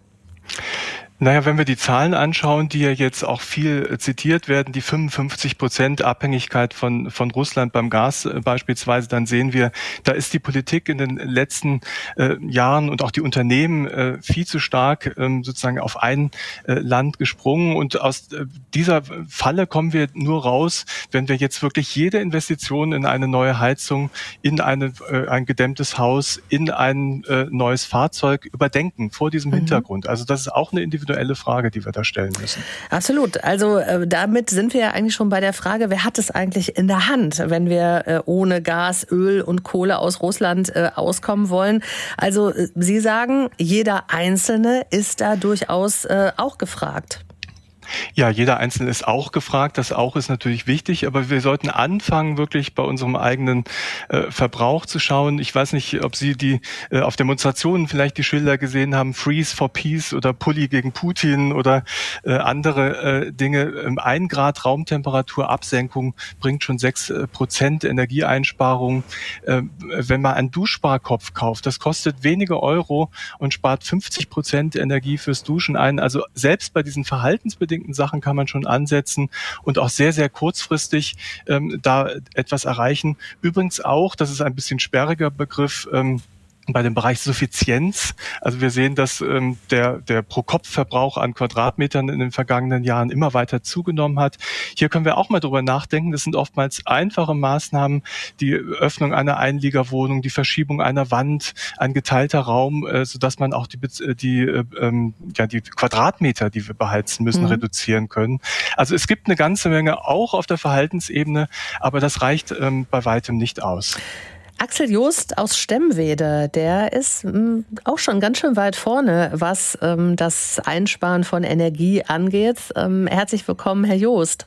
Naja, wenn wir die Zahlen anschauen, die ja jetzt auch viel zitiert werden, die fünfundfünfzig Prozent Abhängigkeit von, von Russland beim Gas beispielsweise, dann sehen wir, da ist die Politik in den letzten äh, Jahren und auch die Unternehmen äh, viel zu stark ähm, sozusagen auf ein äh, Land gesprungen. Und aus äh, dieser Falle kommen wir nur raus, wenn wir jetzt wirklich jede Investition in eine neue Heizung, in eine, äh, ein gedämmtes Haus, in ein äh, neues Fahrzeug überdenken vor diesem mhm. Hintergrund. Also das ist auch eine individuelle Frage, die wir da stellen müssen. Absolut. Also äh, damit sind wir ja eigentlich schon bei der Frage, wer hat es eigentlich in der Hand, wenn wir äh, ohne Gas, Öl und Kohle aus Russland äh, auskommen wollen. Also äh, Sie sagen, jeder Einzelne ist da durchaus äh, auch gefragt. Ja, jeder Einzelne ist auch gefragt. Das auch ist natürlich wichtig. Aber wir sollten anfangen, wirklich bei unserem eigenen äh, Verbrauch zu schauen. Ich weiß nicht, ob Sie die äh, auf Demonstrationen vielleicht die Schilder gesehen haben, Freeze for Peace oder Pulli gegen Putin oder äh, andere äh, Dinge. Ein Grad Raumtemperaturabsenkung bringt schon sechs Prozent Energieeinsparung. Äh, wenn man einen Duschsparkopf kauft, das kostet wenige Euro und spart fünfzig Prozent Energie fürs Duschen ein. Also selbst bei diesen verhaltensbedingten Sachen kann man schon ansetzen und auch sehr, sehr kurzfristig ähm, da etwas erreichen. Übrigens auch, das ist ein bisschen sperriger Begriff, ähm, bei dem Bereich Suffizienz. Also wir sehen, dass ähm, der, der Pro-Kopf-Verbrauch an Quadratmetern in den vergangenen Jahren immer weiter zugenommen hat. Hier können wir auch mal drüber nachdenken. Das sind oftmals einfache Maßnahmen, die Öffnung einer Einliegerwohnung, die Verschiebung einer Wand, ein geteilter Raum, äh, sodass man auch die, die, äh, ähm, ja, die Quadratmeter, die wir beheizen müssen, mhm. reduzieren können. Also es gibt eine ganze Menge auch auf der Verhaltensebene, aber das reicht ähm, bei weitem nicht aus. Axel Joost aus Stemwede, der ist mh, auch schon ganz schön weit vorne, was ähm, das Einsparen von Energie angeht. Ähm, herzlich willkommen, Herr Joost.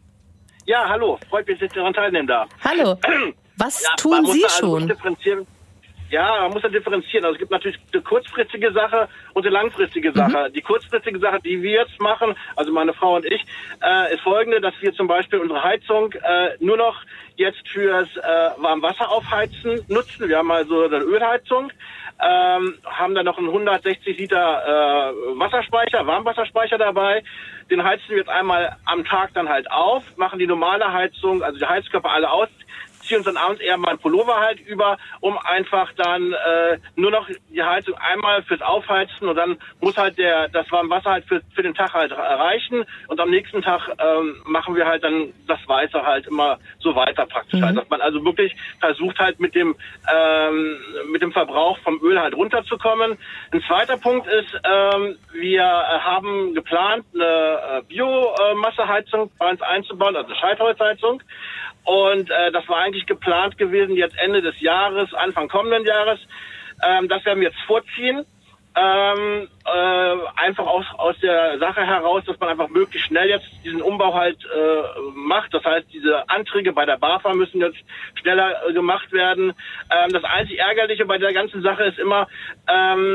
Ja, hallo. Freut mich, dass ich daran teilnehmen darf. Hallo. Was ja, tun Sie also schon? Differenzieren. Ja, man muss ja differenzieren. Also es gibt natürlich eine kurzfristige Sache und eine langfristige Sache. Mhm. Die kurzfristige Sache, die wir jetzt machen, also meine Frau und ich, äh, ist folgende, dass wir zum Beispiel unsere Heizung äh, nur noch jetzt fürs äh, Warmwasseraufheizen nutzen. Wir haben also eine Ölheizung, ähm, haben dann noch einen hundertsechzig Liter äh, Wasserspeicher, Warmwasserspeicher dabei. Den heizen wir jetzt einmal am Tag dann halt auf, machen die normale Heizung, also die Heizkörper alle aus, ziehen uns dann abends eher mal einen Pullover halt über, um einfach dann äh, nur noch die Heizung einmal fürs Aufheizen und dann muss halt der das warme Wasser halt für für den Tag halt reichen und am nächsten Tag ähm, machen wir halt dann das Weiße halt immer so weiter praktisch. Mhm. Halt, dass man also wirklich versucht halt mit dem ähm, mit dem Verbrauch vom Öl halt runterzukommen. Ein zweiter Punkt ist, ähm, wir haben geplant, eine Biomasseheizung bei uns einzubauen, also eine Scheitholzheizung. Und äh, das war eigentlich geplant gewesen, jetzt Ende des Jahres, Anfang kommenden Jahres. Ähm, das werden wir jetzt vorziehen. Ähm, äh, einfach aus, aus der Sache heraus, dass man einfach möglichst schnell jetzt diesen Umbau halt äh, macht. Das heißt, diese Anträge bei der BAFA müssen jetzt schneller äh, gemacht werden. Ähm, das einzig Ärgerliche bei der ganzen Sache ist immer, ähm,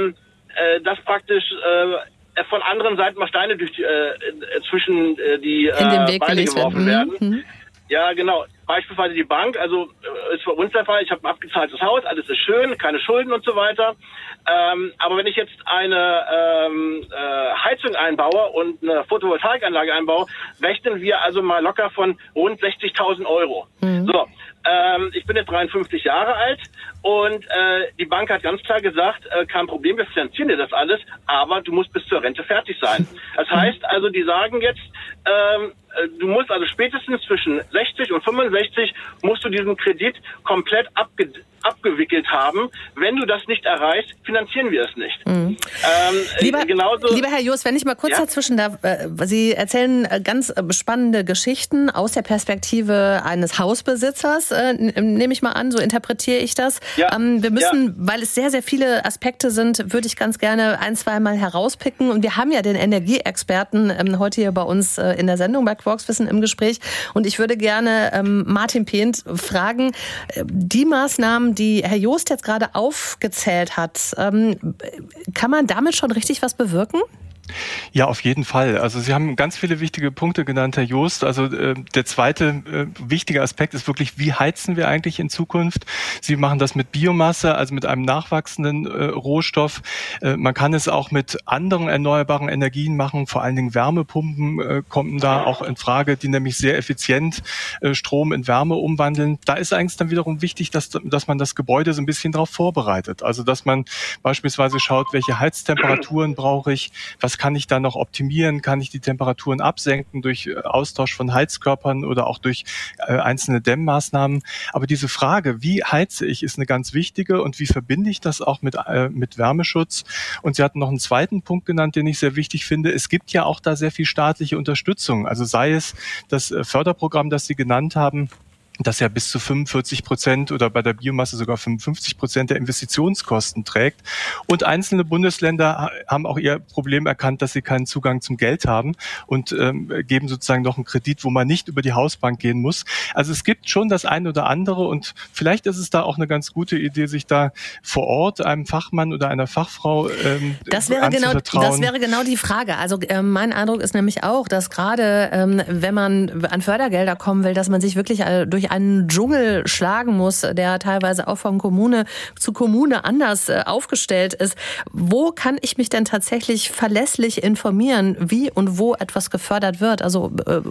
äh, dass praktisch äh, von anderen Seiten mal Steine durch die, äh, zwischen äh, die äh, Beine geworfen werden. Mhm. Ja, genau. Beispielsweise die Bank, also äh, ist für uns der Fall, ich habe ein abgezahltes Haus, alles ist schön, keine Schulden und so weiter. Ähm, aber wenn ich jetzt eine ähm, äh, Heizung einbaue und eine Photovoltaikanlage einbaue, rechnen wir also mal locker von rund sechzigtausend Euro. Mhm. So, ähm, ich bin jetzt dreiundfünfzig Jahre alt und äh, die Bank hat ganz klar gesagt, äh, kein Problem, wir finanzieren dir das alles, aber du musst bis zur Rente fertig sein. Das heißt also, die sagen jetzt, ähm, du musst also spätestens zwischen sechzig und fünfundsechzig musst du diesen Kredit komplett abge- abgewickelt haben. Wenn du das nicht erreichst, finanzieren wir es nicht. Mhm. Ähm, lieber, genauso, lieber Herr Jost, wenn ich mal kurz ja? dazwischen darf, Sie erzählen ganz spannende Geschichten aus der Perspektive eines Hausbesitzers, äh, nehme ich mal an, so interpretiere ich das. Ja. Ähm, wir müssen, ja. weil es sehr, sehr viele Aspekte sind, würde ich ganz gerne ein, zwei Mal herauspicken. Und wir haben ja den Energieexperten ähm, heute hier bei uns äh, in der Sendung bei Quarkswissen im Gespräch. Und ich würde gerne ähm, Martin Pehnt fragen, die Maßnahmen, die Herr Jost jetzt gerade aufgezählt hat, ähm, kann man damit schon richtig was bewirken? Ja, auf jeden Fall. Also Sie haben ganz viele wichtige Punkte genannt, Herr Jost. Also äh, der zweite äh, wichtige Aspekt ist wirklich, wie heizen wir eigentlich in Zukunft? Sie machen das mit Biomasse, also mit einem nachwachsenden äh, Rohstoff. Äh, man kann es auch mit anderen erneuerbaren Energien machen, vor allen Dingen Wärmepumpen äh, kommen da auch in Frage, die nämlich sehr effizient äh, Strom in Wärme umwandeln. Da ist eigentlich dann wiederum wichtig, dass, dass man das Gebäude so ein bisschen darauf vorbereitet. Also dass man beispielsweise schaut, welche Heiztemperaturen brauche ich, was kann ich da noch optimieren? Kann ich die Temperaturen absenken durch Austausch von Heizkörpern oder auch durch äh, einzelne Dämmmaßnahmen? Aber diese Frage, wie heize ich, ist eine ganz wichtige und wie verbinde ich das auch mit, äh, mit Wärmeschutz? Und Sie hatten noch einen zweiten Punkt genannt, den ich sehr wichtig finde. Es gibt ja auch da sehr viel staatliche Unterstützung. Also sei es das Förderprogramm, das Sie genannt haben, das ja bis zu fünfundvierzig Prozent oder bei der Biomasse sogar fünfundfünfzig Prozent der Investitionskosten trägt. Und einzelne Bundesländer haben auch ihr Problem erkannt, dass sie keinen Zugang zum Geld haben und ähm, geben sozusagen noch einen Kredit, wo man nicht über die Hausbank gehen muss. Also es gibt schon das eine oder andere und vielleicht ist es da auch eine ganz gute Idee, sich da vor Ort einem Fachmann oder einer Fachfrau ähm, das wäre genau, das wäre genau die Frage. Also äh, mein Eindruck ist nämlich auch, dass gerade ähm, wenn man an Fördergelder kommen will, dass man sich wirklich äh, durch einen Dschungel schlagen muss, der teilweise auch von Kommune zu Kommune anders äh, aufgestellt ist. Wo kann ich mich denn tatsächlich verlässlich informieren, wie und wo etwas gefördert wird? Also äh,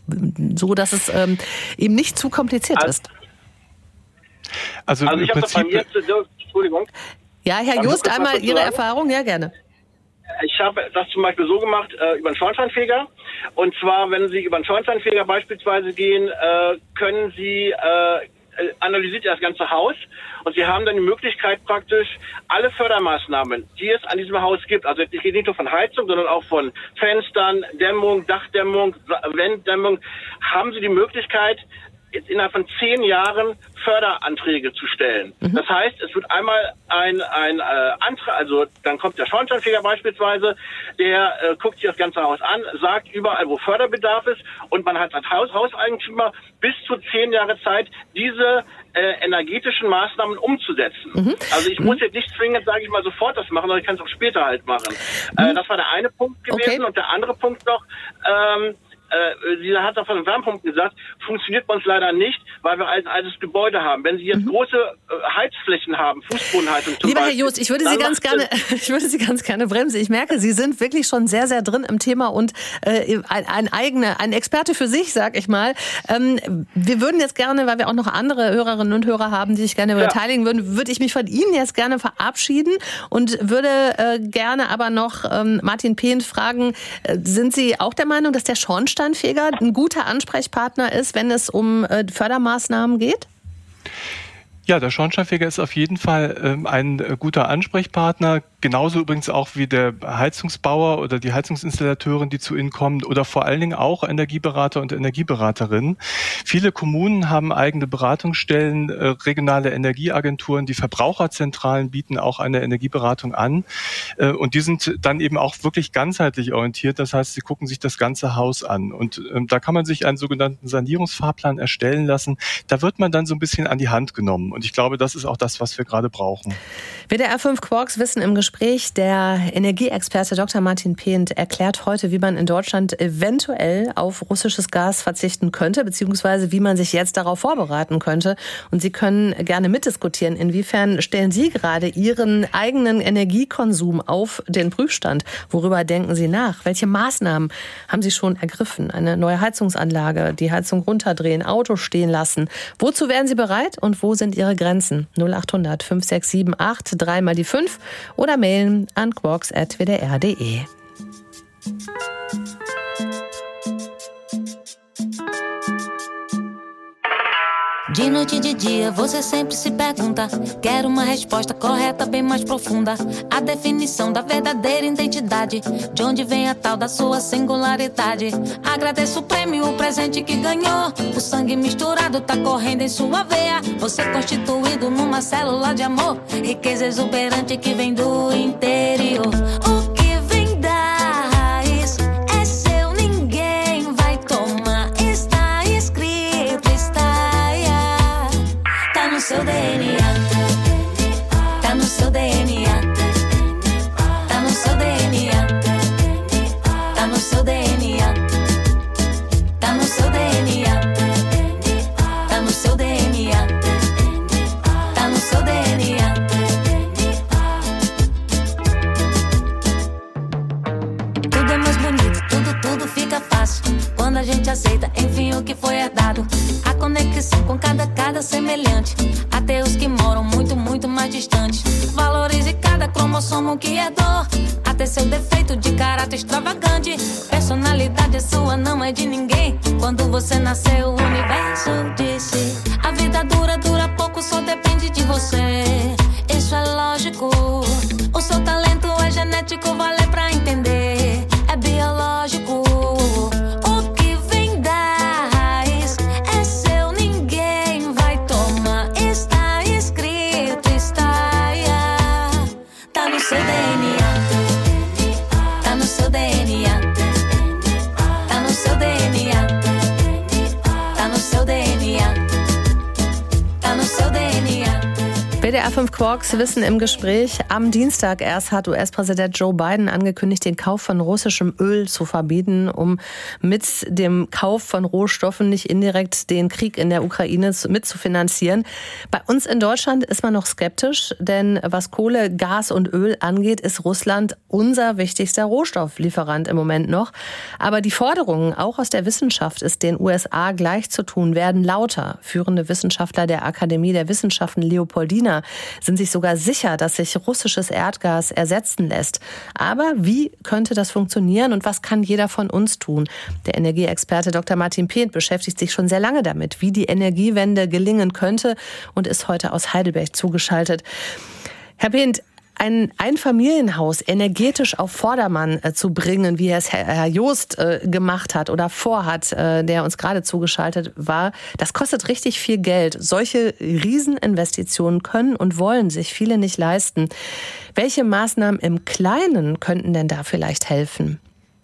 so, dass es ähm, eben nicht zu kompliziert ist. Also, also ich habe das bei mir, Entschuldigung. Ja, Herr Jost, einmal Ihre Erfahrung, ja gerne. Ich habe das zum Beispiel so gemacht, äh, über einen Schornsteinfeger. Und zwar, wenn Sie über einen Schornsteinfeger beispielsweise gehen, äh, können Sie, äh, analysiert ihr das ganze Haus und Sie haben dann die Möglichkeit praktisch, alle Fördermaßnahmen, die es an diesem Haus gibt, also ich rede nicht nur von Heizung, sondern auch von Fenstern, Dämmung, Dachdämmung, Wenddämmung, haben Sie die Möglichkeit, jetzt innerhalb von zehn Jahren Förderanträge zu stellen. Mhm. Das heißt, es wird einmal ein, ein äh, Antrag, also dann kommt der Schornsteinfeger beispielsweise, der äh, guckt sich das ganze Haus an, sagt überall, wo Förderbedarf ist und man hat als Haus, Hauseigentümer bis zu zehn Jahre Zeit, diese äh, energetischen Maßnahmen umzusetzen. Mhm. Also ich mhm. muss jetzt nicht zwingend, sage ich mal, sofort das machen, sondern ich kann es auch später halt machen. Mhm. Äh, das war der eine Punkt gewesen okay. Und der andere Punkt noch, ähm, Sie hat da von den Wärmepumpen gesagt, funktioniert bei uns leider nicht, weil wir ein altes Gebäude haben. Wenn Sie jetzt mhm. große Heizflächen haben, Fußbodenheizung zum Lieber Beispiel, Herr Jost, ich würde Sie ganz gerne, ich würde Sie ganz gerne bremsen. Ich merke, Sie sind wirklich schon sehr, sehr drin im Thema und äh, ein, ein eigener, ein Experte für sich, sag ich mal. Ähm, wir würden jetzt gerne, weil wir auch noch andere Hörerinnen und Hörer haben, die sich gerne ja. beteiligen würden, würde ich mich von Ihnen jetzt gerne verabschieden und würde äh, gerne aber noch ähm, Martin Pehnt fragen, äh, sind Sie auch der Meinung, dass der Schornstein ein guter Ansprechpartner ist, wenn es um äh, Fördermaßnahmen geht? Ja, der Schornsteinfeger ist auf jeden Fall ähm, ein äh, guter Ansprechpartner. Genauso übrigens auch wie der Heizungsbauer oder die Heizungsinstallateurin, die zu Ihnen kommen oder vor allen Dingen auch Energieberater und Energieberaterinnen. Viele Kommunen haben eigene Beratungsstellen, äh, regionale Energieagenturen, die Verbraucherzentralen bieten auch eine Energieberatung an. Äh, und die sind dann eben auch wirklich ganzheitlich orientiert. Das heißt, sie gucken sich das ganze Haus an. Und äh, da kann man sich einen sogenannten Sanierungsfahrplan erstellen lassen. Da wird man dann so ein bisschen an die Hand genommen. Und ich glaube, das ist auch das, was wir gerade brauchen. W D R fünf Quarks Wissen im Gespräch. Der Energieexperte Doktor Martin Pehnt erklärt heute, wie man in Deutschland eventuell auf russisches Gas verzichten könnte, beziehungsweise wie man sich jetzt darauf vorbereiten könnte. Und Sie können gerne mitdiskutieren. Inwiefern stellen Sie gerade Ihren eigenen Energiekonsum auf den Prüfstand? Worüber denken Sie nach? Welche Maßnahmen haben Sie schon ergriffen? Eine neue Heizungsanlage, die Heizung runterdrehen, Auto stehen lassen. Wozu wären Sie bereit und wo sind Ihre Grenzen? null acht hundert fünf sechs sieben acht drei mal die fünf oder mailen an quarks at w d r punkt d e. De noite e de dia você sempre se pergunta. Quero uma resposta correta, bem mais profunda. A definição da verdadeira identidade. De onde vem a tal da sua singularidade. Agradeço o prêmio, o presente que ganhou. O sangue misturado tá correndo em sua veia. Você constituído numa célula de amor. Riqueza exuberante que vem do interior. O que vem da raiz é seu, ninguém vai tomar. Está escrito, está no seu D N A, tá no seu D N A, tá no seu D N A, tá no seu D N A, tá no seu D N A, tá no seu D N A, tá no seu D N A. Tudo é mais bonito, tudo, tudo fica fácil quando a gente aceita, enfim, o que foi herdado. A conexão com cada, cada semelhante. Até os que moram muito, muito mais distantes. Valorize cada cromossomo que é dor. Até seu defeito de caráter extravagante. Personalidade é sua, não é de ninguém. Quando você nasceu, o universo disse: a vida dura, dura pouco, só depende de você. Isso é lógico. O seu talento é genético, vale pra entender. É biológico. Seu D N A, tá no seu D N A, tá no seu D N A, tá no seu D N A, tá no seu D N A. W D R fünf Quarks Wissen im Gespräch. Am Dienstag erst hat U S-Präsident Joe Biden angekündigt, den Kauf von russischem Öl zu verbieten, um mit dem Kauf von Rohstoffen nicht indirekt den Krieg in der Ukraine mitzufinanzieren. Bei uns in Deutschland ist man noch skeptisch, denn was Kohle, Gas und Öl angeht, ist Russland unser wichtigster Rohstofflieferant im Moment noch. Aber die Forderungen auch aus der Wissenschaft, es den U S A gleich zu tun, werden lauter. Führende Wissenschaftler der Akademie der Wissenschaften Leopoldina sind sich sogar sicher, dass sich russisches Erdgas ersetzen lässt. Aber wie könnte das funktionieren und was kann jeder von uns tun? Der Energieexperte Doktor Martin Pehnt beschäftigt sich schon sehr lange damit, wie die Energiewende gelingen könnte und ist heute aus Heidelberg zugeschaltet. Herr Pehnt, ein Einfamilienhaus energetisch auf Vordermann äh, zu bringen, wie es Herr, Herr Joost äh, gemacht hat oder vorhat, äh, der uns gerade zugeschaltet war, das kostet richtig viel Geld. Solche Rieseninvestitionen können und wollen sich viele nicht leisten. Welche Maßnahmen im Kleinen könnten denn da vielleicht helfen?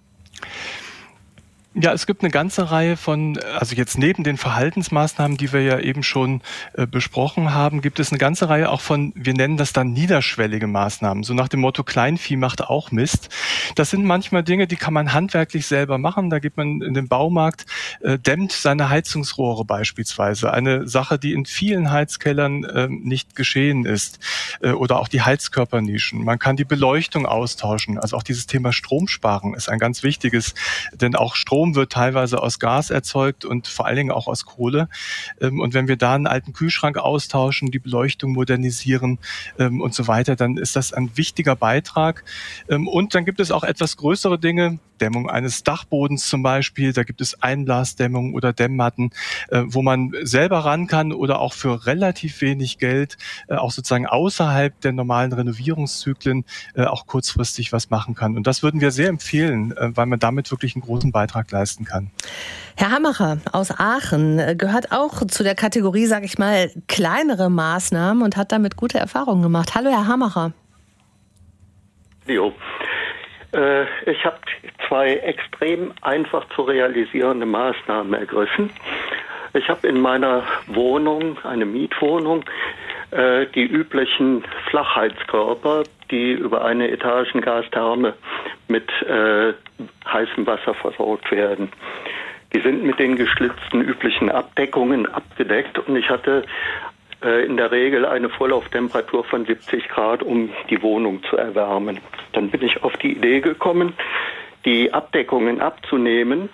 Ja, es gibt eine ganze Reihe von, also jetzt neben den Verhaltensmaßnahmen, die wir ja eben schon äh, besprochen haben, gibt es eine ganze Reihe auch von, wir nennen das dann niederschwellige Maßnahmen, so nach dem Motto Kleinvieh macht auch Mist. Das sind manchmal Dinge, die kann man handwerklich selber machen. Da geht man in den Baumarkt, äh, dämmt seine Heizungsrohre beispielsweise. Eine Sache, die in vielen Heizkellern äh, nicht geschehen ist. Äh, oder auch die Heizkörpernischen. Man kann die Beleuchtung austauschen. Also auch dieses Thema Stromsparen ist ein ganz wichtiges, denn auch Strom wird teilweise aus Gas erzeugt und vor allen Dingen auch aus Kohle. Und wenn wir da einen alten Kühlschrank austauschen, die Beleuchtung modernisieren und so weiter, dann ist das ein wichtiger Beitrag. Und dann gibt es auch etwas größere Dinge, Dämmung eines Dachbodens zum Beispiel, da gibt es Einblasdämmung oder Dämmmatten, wo man selber ran kann oder auch für relativ wenig Geld auch sozusagen außerhalb der normalen Renovierungszyklen auch kurzfristig was machen kann. Und das würden wir sehr empfehlen, weil man damit wirklich einen großen Beitrag leisten kann. Herr Hammacher aus Aachen gehört auch zu der Kategorie, sage ich mal, kleinere Maßnahmen und hat damit gute Erfahrungen gemacht. Hallo, Herr Hammacher. Jo. Äh, ich habe zwei extrem einfach zu realisierende Maßnahmen ergriffen. Ich habe in meiner Wohnung, eine Mietwohnung, äh, die üblichen Flachheizkörper, die über eine Etagengastherme mit äh, heißem Wasser versorgt werden. Die sind mit den geschlitzten üblichen Abdeckungen abgedeckt und ich hatte äh, in der Regel eine Vorlauftemperatur von siebzig Grad, um die Wohnung zu erwärmen. Dann bin ich auf die Idee gekommen, die Abdeckungen abzunehmen,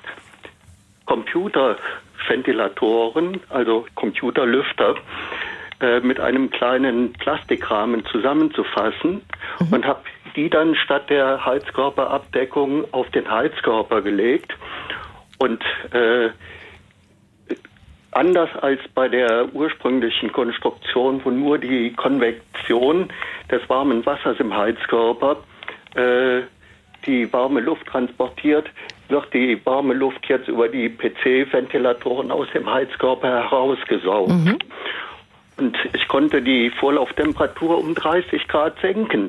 Computerventilatoren, also Computerlüfter, äh, mit einem kleinen Plastikrahmen zusammenzufassen mhm. und habe die dann statt der Heizkörperabdeckung auf den Heizkörper gelegt. Und äh, anders als bei der ursprünglichen Konstruktion, wo nur die Konvektion des warmen Wassers im Heizkörper äh, die warme Luft transportiert, wird die warme Luft jetzt über die P C-Ventilatoren aus dem Heizkörper herausgesaugt. Mhm. Und ich konnte die Vorlauftemperatur um dreißig Grad senken.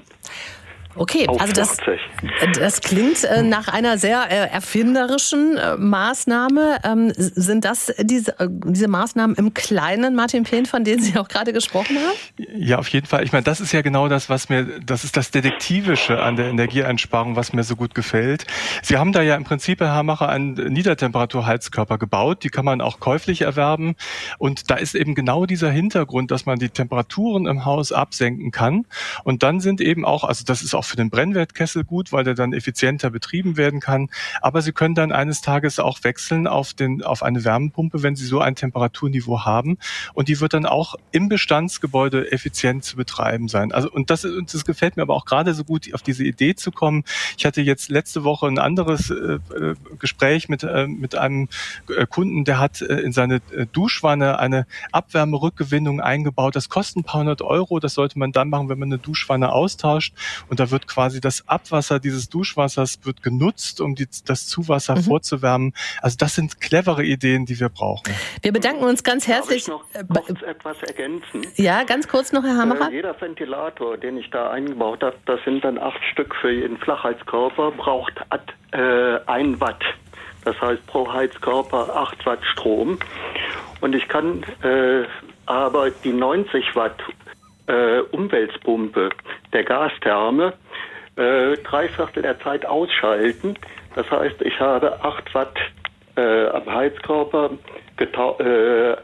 Okay, also das, das klingt äh, nach einer sehr äh, erfinderischen äh, Maßnahme. Ähm, sind das diese, äh, diese Maßnahmen im Kleinen, Martin Pehn, von denen Sie auch gerade gesprochen haben? Ja, auf jeden Fall. Ich meine, das ist ja genau das, was mir, das ist das Detektivische an der Energieeinsparung, was mir so gut gefällt. Sie haben da ja im Prinzip, Herr Hamacher, einen Niedertemperaturheizkörper gebaut. Die kann man auch käuflich erwerben. Und da ist eben genau dieser Hintergrund, dass man die Temperaturen im Haus absenken kann. Und dann sind eben auch, also das ist auch für den Brennwertkessel gut, weil der dann effizienter betrieben werden kann. Aber Sie können dann eines Tages auch wechseln auf den, auf eine Wärmepumpe, wenn Sie so ein Temperaturniveau haben. Und die wird dann auch im Bestandsgebäude effizient zu betreiben sein. Also, und das, das gefällt mir aber auch gerade so gut, auf diese Idee zu kommen. Ich hatte jetzt letzte Woche ein anderes äh, Gespräch mit, äh, mit einem äh, Kunden, der hat äh, in seine äh, Duschwanne eine Abwärmerückgewinnung eingebaut. Das kostet ein paar hundert Euro. Das sollte man dann machen, wenn man eine Duschwanne austauscht. Und da wird wird quasi das Abwasser dieses Duschwassers wird genutzt, um die, das Zuwasser mhm. vorzuwärmen. Also das sind clevere Ideen, die wir brauchen. Wir bedanken uns ganz herzlich. Darf ich noch kurz etwas ergänzen? Ja, ganz kurz noch, Herr Hamacher. Äh, jeder Ventilator, den ich da eingebaut habe, das sind dann acht Stück für jeden Flachheizkörper, braucht äh, ein Watt. Das heißt pro Heizkörper acht Watt Strom. Und ich kann äh, aber die neunzig Watt äh, Umweltpumpe der Gastherme äh, drei Viertel der Zeit ausschalten. Das heißt, ich habe acht Watt äh, am Heizkörper getau- äh,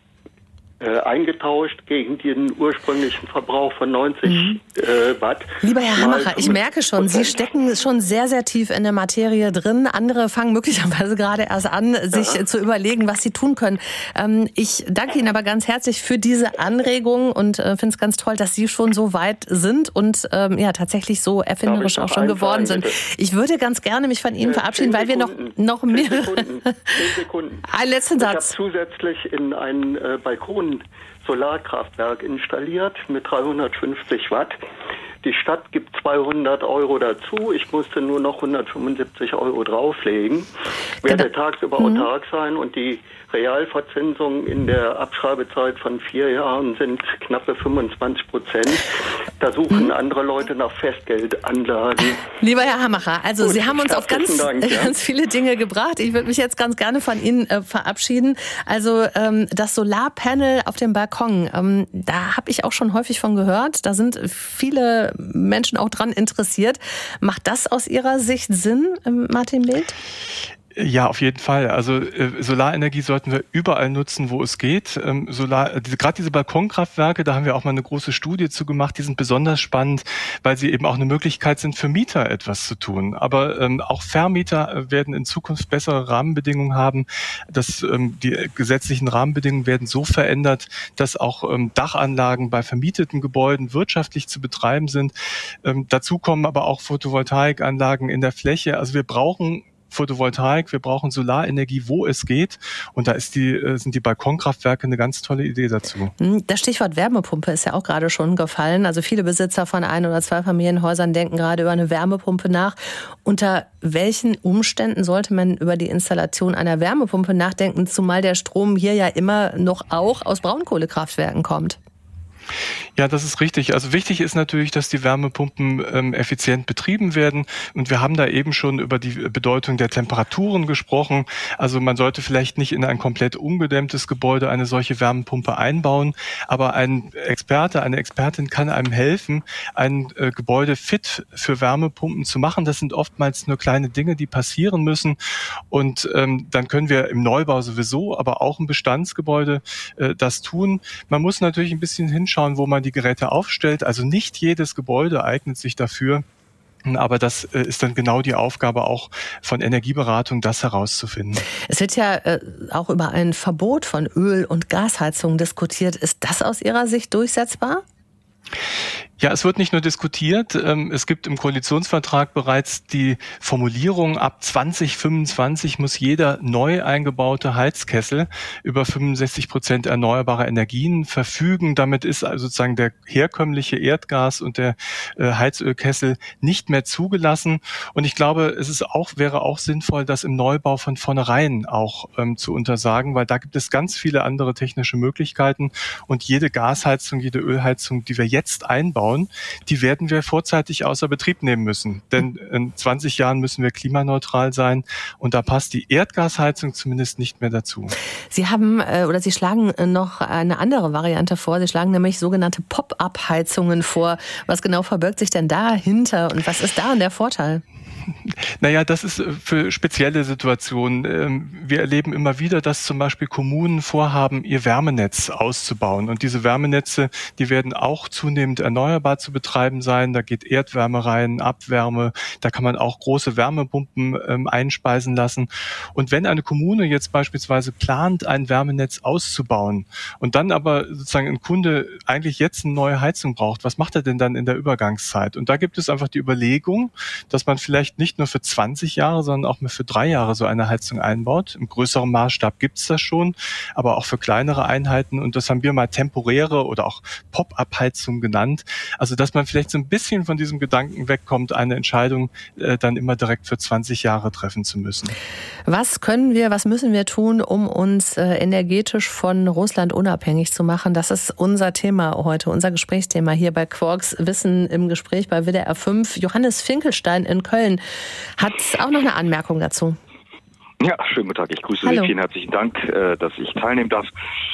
äh, eingetauscht gegen den ursprünglichen Verbrauch von neunzig mhm. äh, Watt. Lieber Herr Hamacher, ich merke schon, Sie stecken schon sehr, sehr tief in der Materie drin. Andere fangen möglicherweise gerade erst an, sich ja. zu überlegen, was sie tun können. Ähm, ich danke Ihnen aber ganz herzlich für diese Anregung und äh, finde es ganz toll, dass Sie schon so weit sind und ähm, ja tatsächlich so erfinderisch auch schon geworden sind. Bitte. Ich würde ganz gerne mich von Ihnen äh, verabschieden, weil wir noch, noch mehr... Zehn Sekunden. Zehn Sekunden. Einen letzten Satz. Ich habe zusätzlich in einen äh, Balkon Solarkraftwerk installiert mit dreihundertfünfzig Watt. Die Stadt gibt zweihundert Euro dazu. Ich musste nur noch hundertfünfundsiebzig Euro drauflegen. Werde genau. tagsüber mhm. autark sein und die Realverzinsung in der Abschreibezeit von vier Jahren sind knappe fünfundzwanzig Prozent. Da suchen mhm. andere Leute nach Festgeldanlagen. Lieber Herr Hamacher, also Gut, Sie haben uns auf ganz, Dank, ja. ganz viele Dinge gebracht. Ich würde mich jetzt ganz gerne von Ihnen äh, verabschieden. Also ähm, das Solarpanel auf dem Balkon, ähm, da habe ich auch schon häufig von gehört. Da sind viele Menschen auch dran interessiert. Macht das aus Ihrer Sicht Sinn, ähm, Martin Bildt? Ja, auf jeden Fall. Also äh, Solarenergie sollten wir überall nutzen, wo es geht. Ähm, Solar, diese, gerade diese Balkonkraftwerke, da haben wir auch mal eine große Studie zu gemacht, die sind besonders spannend, weil sie eben auch eine Möglichkeit sind, für Mieter etwas zu tun. Aber ähm, auch Vermieter werden in Zukunft bessere Rahmenbedingungen haben. Das, ähm, die gesetzlichen Rahmenbedingungen werden so verändert, dass auch ähm, Dachanlagen bei vermieteten Gebäuden wirtschaftlich zu betreiben sind. Ähm, dazu kommen aber auch Photovoltaikanlagen in der Fläche. Also wir brauchen Photovoltaik, wir brauchen Solarenergie, wo es geht. Und da ist die, sind die Balkonkraftwerke eine ganz tolle Idee dazu. Das Stichwort Wärmepumpe ist ja auch gerade schon gefallen. Also viele Besitzer von Ein- oder Zweifamilienhäusern denken gerade über eine Wärmepumpe nach. Unter welchen Umständen sollte man über die Installation einer Wärmepumpe nachdenken, zumal der Strom hier ja immer noch auch aus Braunkohlekraftwerken kommt? Ja, das ist richtig. Also wichtig ist natürlich, dass die Wärmepumpen ähm, effizient betrieben werden. Und wir haben da eben schon über die Bedeutung der Temperaturen gesprochen. Also man sollte vielleicht nicht in ein komplett ungedämmtes Gebäude eine solche Wärmepumpe einbauen. Aber ein Experte, eine Expertin kann einem helfen, ein äh, Gebäude fit für Wärmepumpen zu machen. Das sind oftmals nur kleine Dinge, die passieren müssen. Und ähm, dann können wir im Neubau sowieso, aber auch im Bestandsgebäude äh, das tun. Man muss natürlich ein bisschen hinschauen, wo man die Geräte aufstellt. Also nicht jedes Gebäude eignet sich dafür. Aber das ist dann genau die Aufgabe auch von Energieberatung, das herauszufinden. Es wird ja äh, auch über ein Verbot von Öl- und Gasheizungen diskutiert. Ist das aus Ihrer Sicht durchsetzbar? Ja, es wird nicht nur diskutiert. Es gibt im Koalitionsvertrag bereits die Formulierung, ab zwanzig fünfundzwanzig muss jeder neu eingebaute Heizkessel über fünfundsechzig Prozent erneuerbare Energien verfügen. Damit ist also sozusagen der herkömmliche Erdgas- und der Heizölkessel nicht mehr zugelassen. Und ich glaube, es ist auch, wäre auch sinnvoll, das im Neubau von vornherein auch ähm, zu untersagen, weil da gibt es ganz viele andere technische Möglichkeiten. Und jede Gasheizung, jede Ölheizung, die wir jetzt einbauen, die werden wir vorzeitig außer Betrieb nehmen müssen. Denn in zwanzig Jahren müssen wir klimaneutral sein und da passt die Erdgasheizung zumindest nicht mehr dazu. Sie haben oder Sie schlagen noch eine andere Variante vor. Sie schlagen nämlich sogenannte Pop-up-Heizungen vor. Was genau verbirgt sich denn dahinter und was ist daran der Vorteil? Naja, das ist für spezielle Situationen. Wir erleben immer wieder, dass zum Beispiel Kommunen vorhaben, ihr Wärmenetz auszubauen. Und diese Wärmenetze, die werden auch zunehmend erneuerbar zu betreiben sein. Da geht Erdwärme rein, Abwärme. Da kann man auch große Wärmepumpen ähm, einspeisen lassen. Und wenn eine Kommune jetzt beispielsweise plant, ein Wärmenetz auszubauen und dann aber sozusagen ein Kunde eigentlich jetzt eine neue Heizung braucht, was macht er denn dann in der Übergangszeit? Und da gibt es einfach die Überlegung, dass man vielleicht nicht nur für zwanzig Jahre, sondern auch mehr für drei Jahre so eine Heizung einbaut. Im größeren Maßstab gibt es das schon, aber auch für kleinere Einheiten. Und das haben wir mal temporäre oder auch Pop-up-Heizung genannt. Also dass man vielleicht so ein bisschen von diesem Gedanken wegkommt, eine Entscheidung äh, dann immer direkt für zwanzig Jahre treffen zu müssen. Was können wir, was müssen wir tun, um uns äh, energetisch von Russland unabhängig zu machen? Das ist unser Thema heute, unser Gesprächsthema hier bei Quarks Wissen im Gespräch bei W D R fünf. Johannes Finkelstein in Köln hat auch noch eine Anmerkung dazu. Ja, schönen guten Tag. Ich grüße Hallo. Sie. Vielen herzlichen Dank, dass ich teilnehmen darf.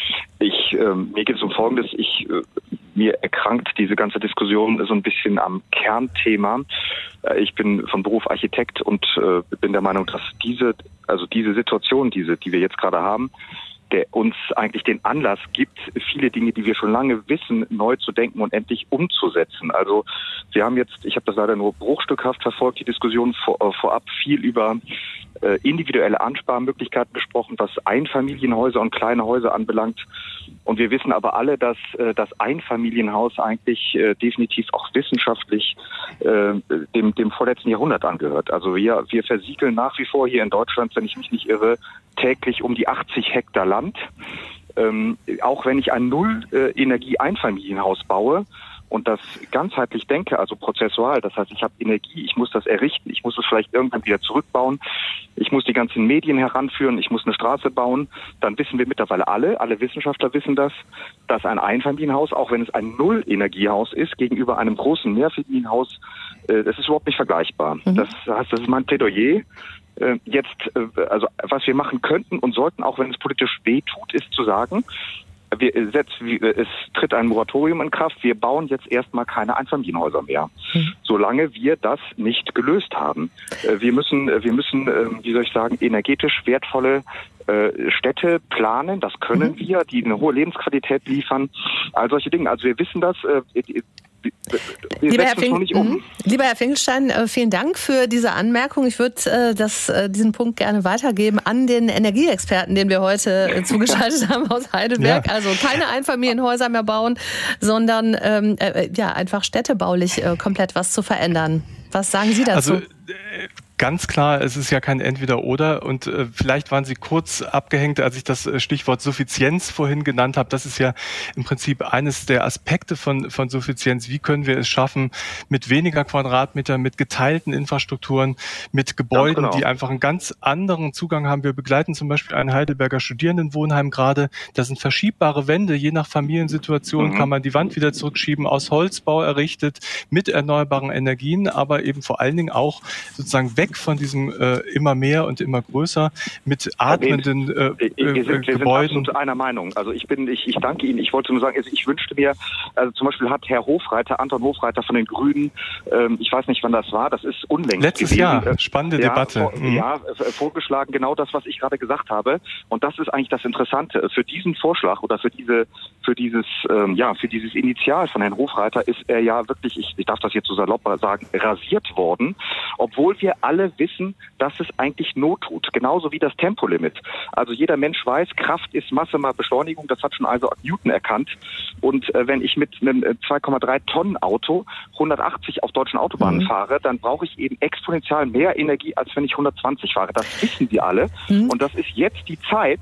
Ich, äh, mir geht es um Folgendes. Ich, äh, mir erkrankt diese ganze Diskussion so ein bisschen am Kernthema. Äh, ich bin von Beruf Architekt und äh, bin der Meinung, dass diese, also diese Situation, diese, die wir jetzt gerade haben, der uns eigentlich den Anlass gibt, viele Dinge, die wir schon lange wissen, neu zu denken und endlich umzusetzen. Also wir haben jetzt, ich habe das leider nur bruchstückhaft verfolgt, die Diskussion vor, vorab viel über äh, individuelle Ansparmöglichkeiten gesprochen, was Einfamilienhäuser und kleine Häuser anbelangt. Und wir wissen aber alle, dass äh, das Einfamilienhaus eigentlich äh, definitiv auch wissenschaftlich äh, dem, dem vorletzten Jahrhundert angehört. Also wir, wir versiegeln nach wie vor hier in Deutschland, wenn ich mich nicht irre, täglich um die achtzig Hektar Land. Ähm, auch wenn ich ein Null-Energie-Einfamilienhaus baue und das ganzheitlich denke, also prozessual, das heißt, ich habe Energie, ich muss das errichten, ich muss es vielleicht irgendwann wieder zurückbauen, ich muss die ganzen Medien heranführen, ich muss eine Straße bauen, dann wissen wir mittlerweile alle, alle Wissenschaftler wissen das, dass ein Einfamilienhaus, auch wenn es ein Null-Energiehaus ist, gegenüber einem großen Mehrfamilienhaus, äh, das ist überhaupt nicht vergleichbar. Mhm. Das heißt, das ist mein Plädoyer. Jetzt, also was wir machen könnten und sollten, auch wenn es politisch weh tut, ist zu sagen, wir setzen, es tritt ein Moratorium in Kraft, wir bauen jetzt erstmal keine Einfamilienhäuser mehr, mhm. solange wir das nicht gelöst haben. Wir müssen, wir müssen, wie soll ich sagen, energetisch wertvolle Städte planen, das können mhm. wir, die eine hohe Lebensqualität liefern, all solche Dinge. Also wir wissen das, wir Lieber Herr, setzen es noch nicht um. Mhm. Lieber Herr Finkelstein, vielen Dank für diese Anmerkung. Ich würde das, diesen Punkt gerne weitergeben an den Energieexperten, den wir heute zugeschaltet haben aus Heidelberg. Ja. Also keine Einfamilienhäuser mehr bauen, sondern ähm, äh, ja einfach städtebaulich äh, komplett was zu verändern. Was sagen Sie dazu? Also, ganz klar, es ist ja kein Entweder-Oder und äh, vielleicht waren Sie kurz abgehängt, als ich das äh, Stichwort Suffizienz vorhin genannt habe. Das ist ja im Prinzip eines der Aspekte von, von Suffizienz. Wie können wir es schaffen, mit weniger Quadratmetern, mit geteilten Infrastrukturen, mit Gebäuden, ja, genau. die einfach einen ganz anderen Zugang haben. Wir begleiten zum Beispiel ein Heidelberger Studierendenwohnheim gerade. Das sind verschiebbare Wände. Je nach Familiensituation mhm. kann man die Wand wieder zurückschieben, aus Holzbau errichtet, mit erneuerbaren Energien, aber eben vor allen Dingen auch sozusagen weg von diesem äh, immer mehr und immer größer mit atmenden äh, äh, wir sind, wir Gebäuden. sind absolut einer Meinung. Also ich bin, ich, ich danke Ihnen. Ich wollte nur sagen, also ich wünschte mir, also zum Beispiel hat Herr Hofreiter, Anton Hofreiter von den Grünen, ähm, ich weiß nicht, wann das war, das ist unlängst Letztes gewesen. Jahr, spannende ja, Debatte. Vor, mhm. Ja, vorgeschlagen, genau das, was ich gerade gesagt habe. Und das ist eigentlich das Interessante. Für diesen Vorschlag oder für diese, für dieses, ähm, ja, für dieses Initial von Herrn Hofreiter ist er ja wirklich, ich, ich darf das jetzt so salopp sagen, rasiert worden, obwohl wir alle wissen, dass es eigentlich Not tut. Genauso wie das Tempolimit. Also jeder Mensch weiß, Kraft ist Masse mal Beschleunigung. Das hat schon Isaac Newton erkannt. Und äh, wenn ich mit einem zwei Komma drei Tonnen Auto hundertachtzig auf deutschen Autobahnen mhm. fahre, dann brauche ich eben exponentiell mehr Energie, als wenn ich hundertzwanzig fahre. Das wissen wir alle. Mhm. Und das ist jetzt die Zeit,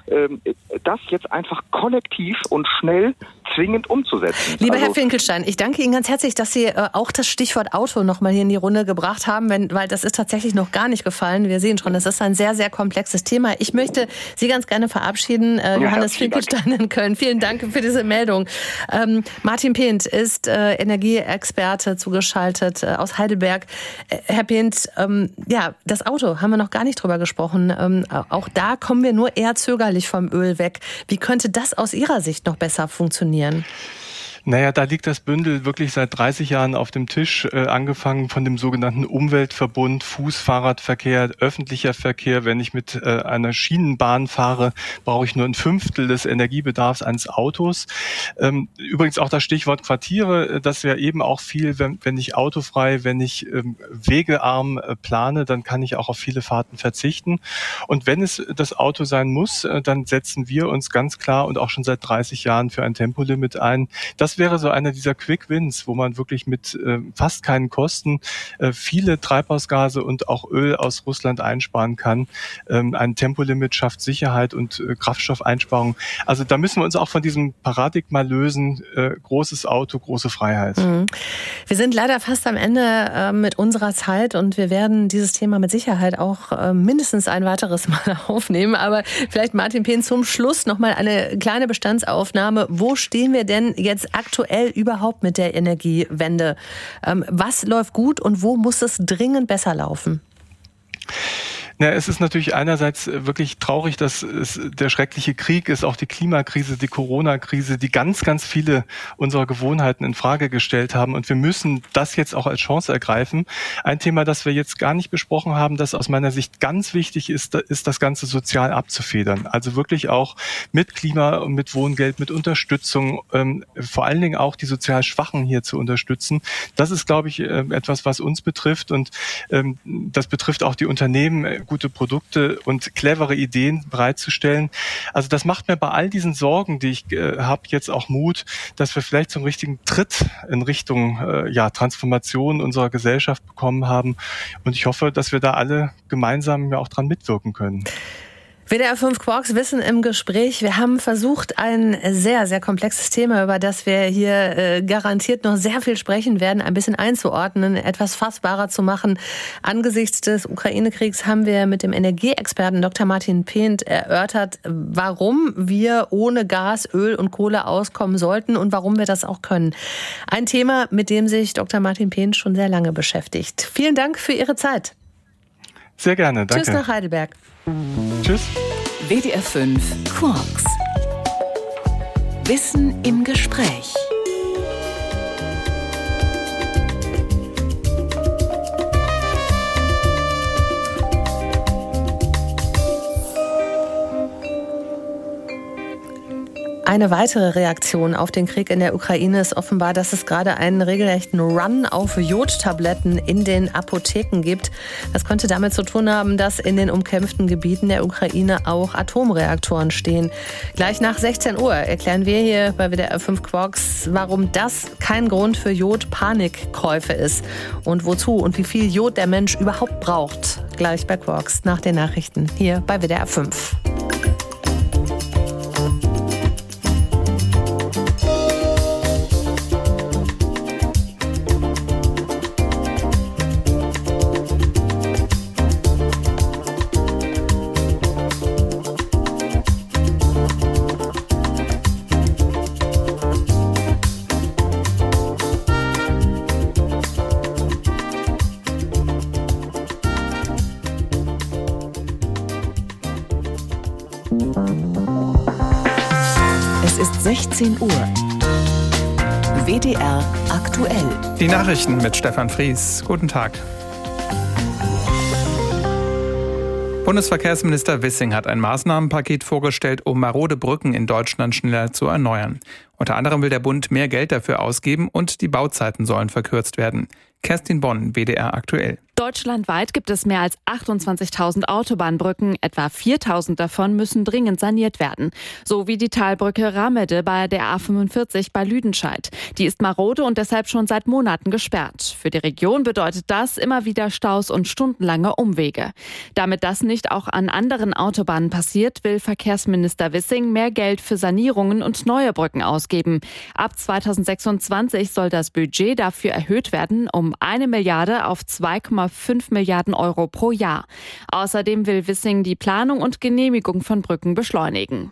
das jetzt einfach kollektiv und schnell zwingend umzusetzen. Lieber also, Herr Finkelstein, ich danke Ihnen ganz herzlich, dass Sie äh, auch das Stichwort Auto noch mal hier in die Runde gebracht haben, wenn, weil das ist tatsächlich noch gar nicht gefallen. Wir sehen schon, das ist ein sehr, sehr komplexes Thema. Ich möchte Sie ganz gerne verabschieden, äh, Johannes Finkelstein in Köln. Vielen Dank für diese Meldung. Ähm, Martin Pehnt ist äh, Energieexperte zugeschaltet äh, aus Heidelberg. Äh, Herr Pehnt, ähm, ja, das Auto haben wir noch gar nicht drüber gesprochen. Ähm, auch da kommen wir nur eher zögerlich vom Öl weg. Wie könnte das aus Ihrer Sicht noch besser funktionieren? Naja, da liegt das Bündel wirklich seit dreißig Jahren auf dem Tisch, äh, angefangen von dem sogenannten Umweltverbund, Fußfahrradverkehr, öffentlicher Verkehr. Wenn ich mit äh, einer Schienenbahn fahre, brauche ich nur ein Fünftel des Energiebedarfs eines Autos. Ähm, übrigens auch das Stichwort Quartiere, das ja eben auch viel, wenn, wenn ich autofrei, wenn ich ähm, wegearm äh, plane, dann kann ich auch auf viele Fahrten verzichten. Und wenn es das Auto sein muss, äh, dann setzen wir uns ganz klar und auch schon seit dreißig Jahren für ein Tempolimit ein. Das wäre so einer dieser Quick Wins, wo man wirklich mit äh, fast keinen Kosten äh, viele Treibhausgase und auch Öl aus Russland einsparen kann. Ähm, ein Tempolimit schafft Sicherheit und äh, Kraftstoffeinsparung. Also da müssen wir uns auch von diesem Paradigma lösen. Äh, großes Auto, große Freiheit. Mhm. Wir sind leider fast am Ende äh, mit unserer Zeit und wir werden dieses Thema mit Sicherheit auch äh, mindestens ein weiteres Mal aufnehmen. Aber vielleicht, Martin Pehnt, zum Schluss noch mal eine kleine Bestandsaufnahme. Wo stehen wir denn jetzt aktuell überhaupt mit der Energiewende? Ähm, was läuft gut und wo muss es dringend besser laufen? Ja, es ist natürlich einerseits wirklich traurig, dass es der schreckliche Krieg ist, auch die Klimakrise, die Corona-Krise, die ganz, ganz viele unserer Gewohnheiten in Frage gestellt haben. Und wir müssen das jetzt auch als Chance ergreifen. Ein Thema, das wir jetzt gar nicht besprochen haben, das aus meiner Sicht ganz wichtig ist, ist das Ganze sozial abzufedern. Also wirklich auch mit Klima und mit Wohngeld, mit Unterstützung, ähm, vor allen Dingen auch die sozial Schwachen hier zu unterstützen. Das ist, glaube ich, äh, etwas, was uns betrifft. Und ähm, das betrifft auch die Unternehmen, gute Produkte und clevere Ideen bereitzustellen. Also das macht mir bei all diesen Sorgen, die ich äh, habe, jetzt auch Mut, dass wir vielleicht zum richtigen Tritt in Richtung äh, ja, Transformation unserer Gesellschaft bekommen haben. Und ich hoffe, dass wir da alle gemeinsam ja auch dran mitwirken können. W D R fünf Quarks Wissen im Gespräch. Wir haben versucht, ein sehr, sehr komplexes Thema, über das wir hier äh, garantiert noch sehr viel sprechen werden, ein bisschen einzuordnen, etwas fassbarer zu machen. Angesichts des Ukraine-Kriegs haben wir mit dem Energieexperten Doktor Martin Pehnt erörtert, warum wir ohne Gas, Öl und Kohle auskommen sollten und warum wir das auch können. Ein Thema, mit dem sich Doktor Martin Pehnt schon sehr lange beschäftigt. Vielen Dank für Ihre Zeit. Sehr gerne, danke. Tschüss nach Heidelberg. Tschüss. W D R fünf Quarks. Wissen im Gespräch. Eine weitere Reaktion auf den Krieg in der Ukraine ist offenbar, dass es gerade einen regelrechten Run auf Jodtabletten in den Apotheken gibt. Das könnte damit zu tun haben, dass in den umkämpften Gebieten der Ukraine auch Atomreaktoren stehen. Gleich nach sechzehn Uhr erklären wir hier bei W D R fünf Quarks, warum das kein Grund für Jod-Panikkäufe ist und wozu und wie viel Jod der Mensch überhaupt braucht. Gleich bei Quarks nach den Nachrichten hier bei W D R fünf. Es ist sechzehn Uhr. W D R aktuell. Die Nachrichten mit Stefan Fries. Guten Tag. Bundesverkehrsminister Wissing hat ein Maßnahmenpaket vorgestellt, um marode Brücken in Deutschland schneller zu erneuern. Unter anderem will der Bund mehr Geld dafür ausgeben und die Bauzeiten sollen verkürzt werden. Kerstin Bonn, W D R aktuell. Deutschlandweit gibt es mehr als achtundzwanzigtausend Autobahnbrücken. Etwa viertausend davon müssen dringend saniert werden. So wie die Talbrücke Ramede bei der A fünfundvierzig bei Lüdenscheid. Die ist marode und deshalb schon seit Monaten gesperrt. Für die Region bedeutet das immer wieder Staus und stundenlange Umwege. Damit das nicht auch an anderen Autobahnen passiert, will Verkehrsminister Wissing mehr Geld für Sanierungen und neue Brücken ausgeben. Ab zweitausendsechsundzwanzig soll das Budget dafür erhöht werden um eine Milliarde auf zwei Komma fünf Milliarden Euro pro Jahr. Außerdem will Wissing die Planung und Genehmigung von Brücken beschleunigen.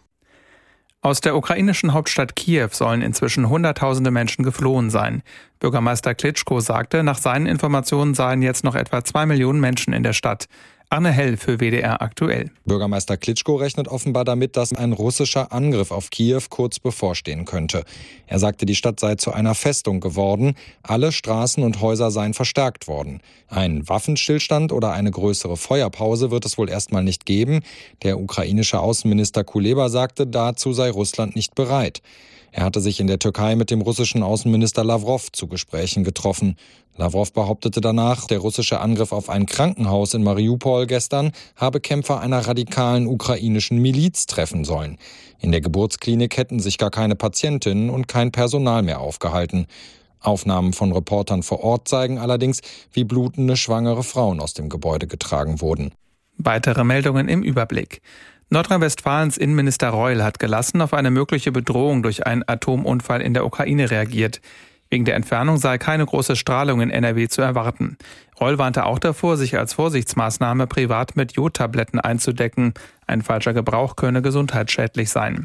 Aus der ukrainischen Hauptstadt Kiew sollen inzwischen Hunderttausende Menschen geflohen sein. Bürgermeister Klitschko sagte, nach seinen Informationen seien jetzt noch etwa zwei Millionen Menschen in der Stadt. Arne Hell für W D R aktuell. Bürgermeister Klitschko rechnet offenbar damit, dass ein russischer Angriff auf Kiew kurz bevorstehen könnte. Er sagte, die Stadt sei zu einer Festung geworden, alle Straßen und Häuser seien verstärkt worden. Ein Waffenstillstand oder eine größere Feuerpause wird es wohl erstmal nicht geben. Der ukrainische Außenminister Kuleba sagte, dazu sei Russland nicht bereit. Er hatte sich in der Türkei mit dem russischen Außenminister Lavrov zu Gesprächen getroffen. Lavrov behauptete danach, der russische Angriff auf ein Krankenhaus in Mariupol gestern habe Kämpfer einer radikalen ukrainischen Miliz treffen sollen. In der Geburtsklinik hätten sich gar keine Patientinnen und kein Personal mehr aufgehalten. Aufnahmen von Reportern vor Ort zeigen allerdings, wie blutende schwangere Frauen aus dem Gebäude getragen wurden. Weitere Meldungen im Überblick. Nordrhein-Westfalens Innenminister Reul hat gelassen auf eine mögliche Bedrohung durch einen Atomunfall in der Ukraine reagiert. Wegen der Entfernung sei keine große Strahlung in N R W zu erwarten. Reul warnte auch davor, sich als Vorsichtsmaßnahme privat mit Jodtabletten einzudecken. Ein falscher Gebrauch könne gesundheitsschädlich sein.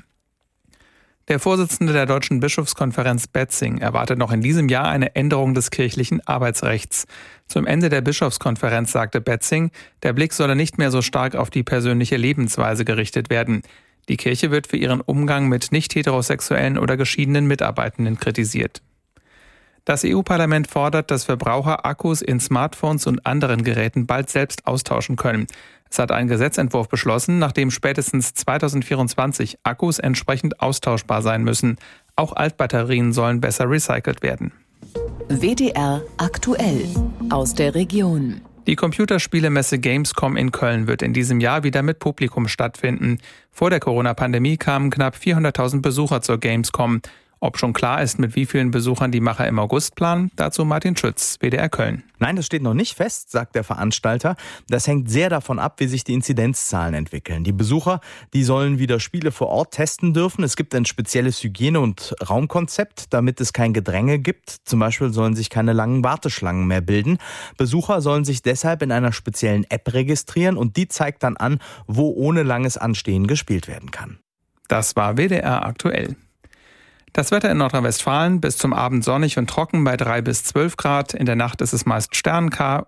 Der Vorsitzende der Deutschen Bischofskonferenz Betzing erwartet noch in diesem Jahr eine Änderung des kirchlichen Arbeitsrechts. Zum Ende der Bischofskonferenz sagte Betzing, der Blick solle nicht mehr so stark auf die persönliche Lebensweise gerichtet werden. Die Kirche wird für ihren Umgang mit nicht heterosexuellen oder geschiedenen Mitarbeitenden kritisiert. Das E U-Parlament fordert, dass Verbraucher Akkus in Smartphones und anderen Geräten bald selbst austauschen können. Es hat einen Gesetzentwurf beschlossen, nachdem spätestens zweitausendvierundzwanzig Akkus entsprechend austauschbar sein müssen. Auch Altbatterien sollen besser recycelt werden. W D R aktuell aus der Region. Die Computerspielemesse Gamescom in Köln wird in diesem Jahr wieder mit Publikum stattfinden. Vor der Corona-Pandemie kamen knapp vierhunderttausend Besucher zur Gamescom. Ob schon klar ist, mit wie vielen Besuchern die Macher im August planen, dazu Martin Schütz, W D R Köln. Nein, das steht noch nicht fest, sagt der Veranstalter. Das hängt sehr davon ab, wie sich die Inzidenzzahlen entwickeln. Die Besucher, die sollen wieder Spiele vor Ort testen dürfen. Es gibt ein spezielles Hygiene- und Raumkonzept, damit es kein Gedränge gibt. Zum Beispiel sollen sich keine langen Warteschlangen mehr bilden. Besucher sollen sich deshalb in einer speziellen App registrieren und die zeigt dann an, wo ohne langes Anstehen gespielt werden kann. Das war W D R aktuell. Das Wetter in Nordrhein-Westfalen bis zum Abend sonnig und trocken bei drei bis zwölf Grad. In der Nacht ist es meist sternenklar,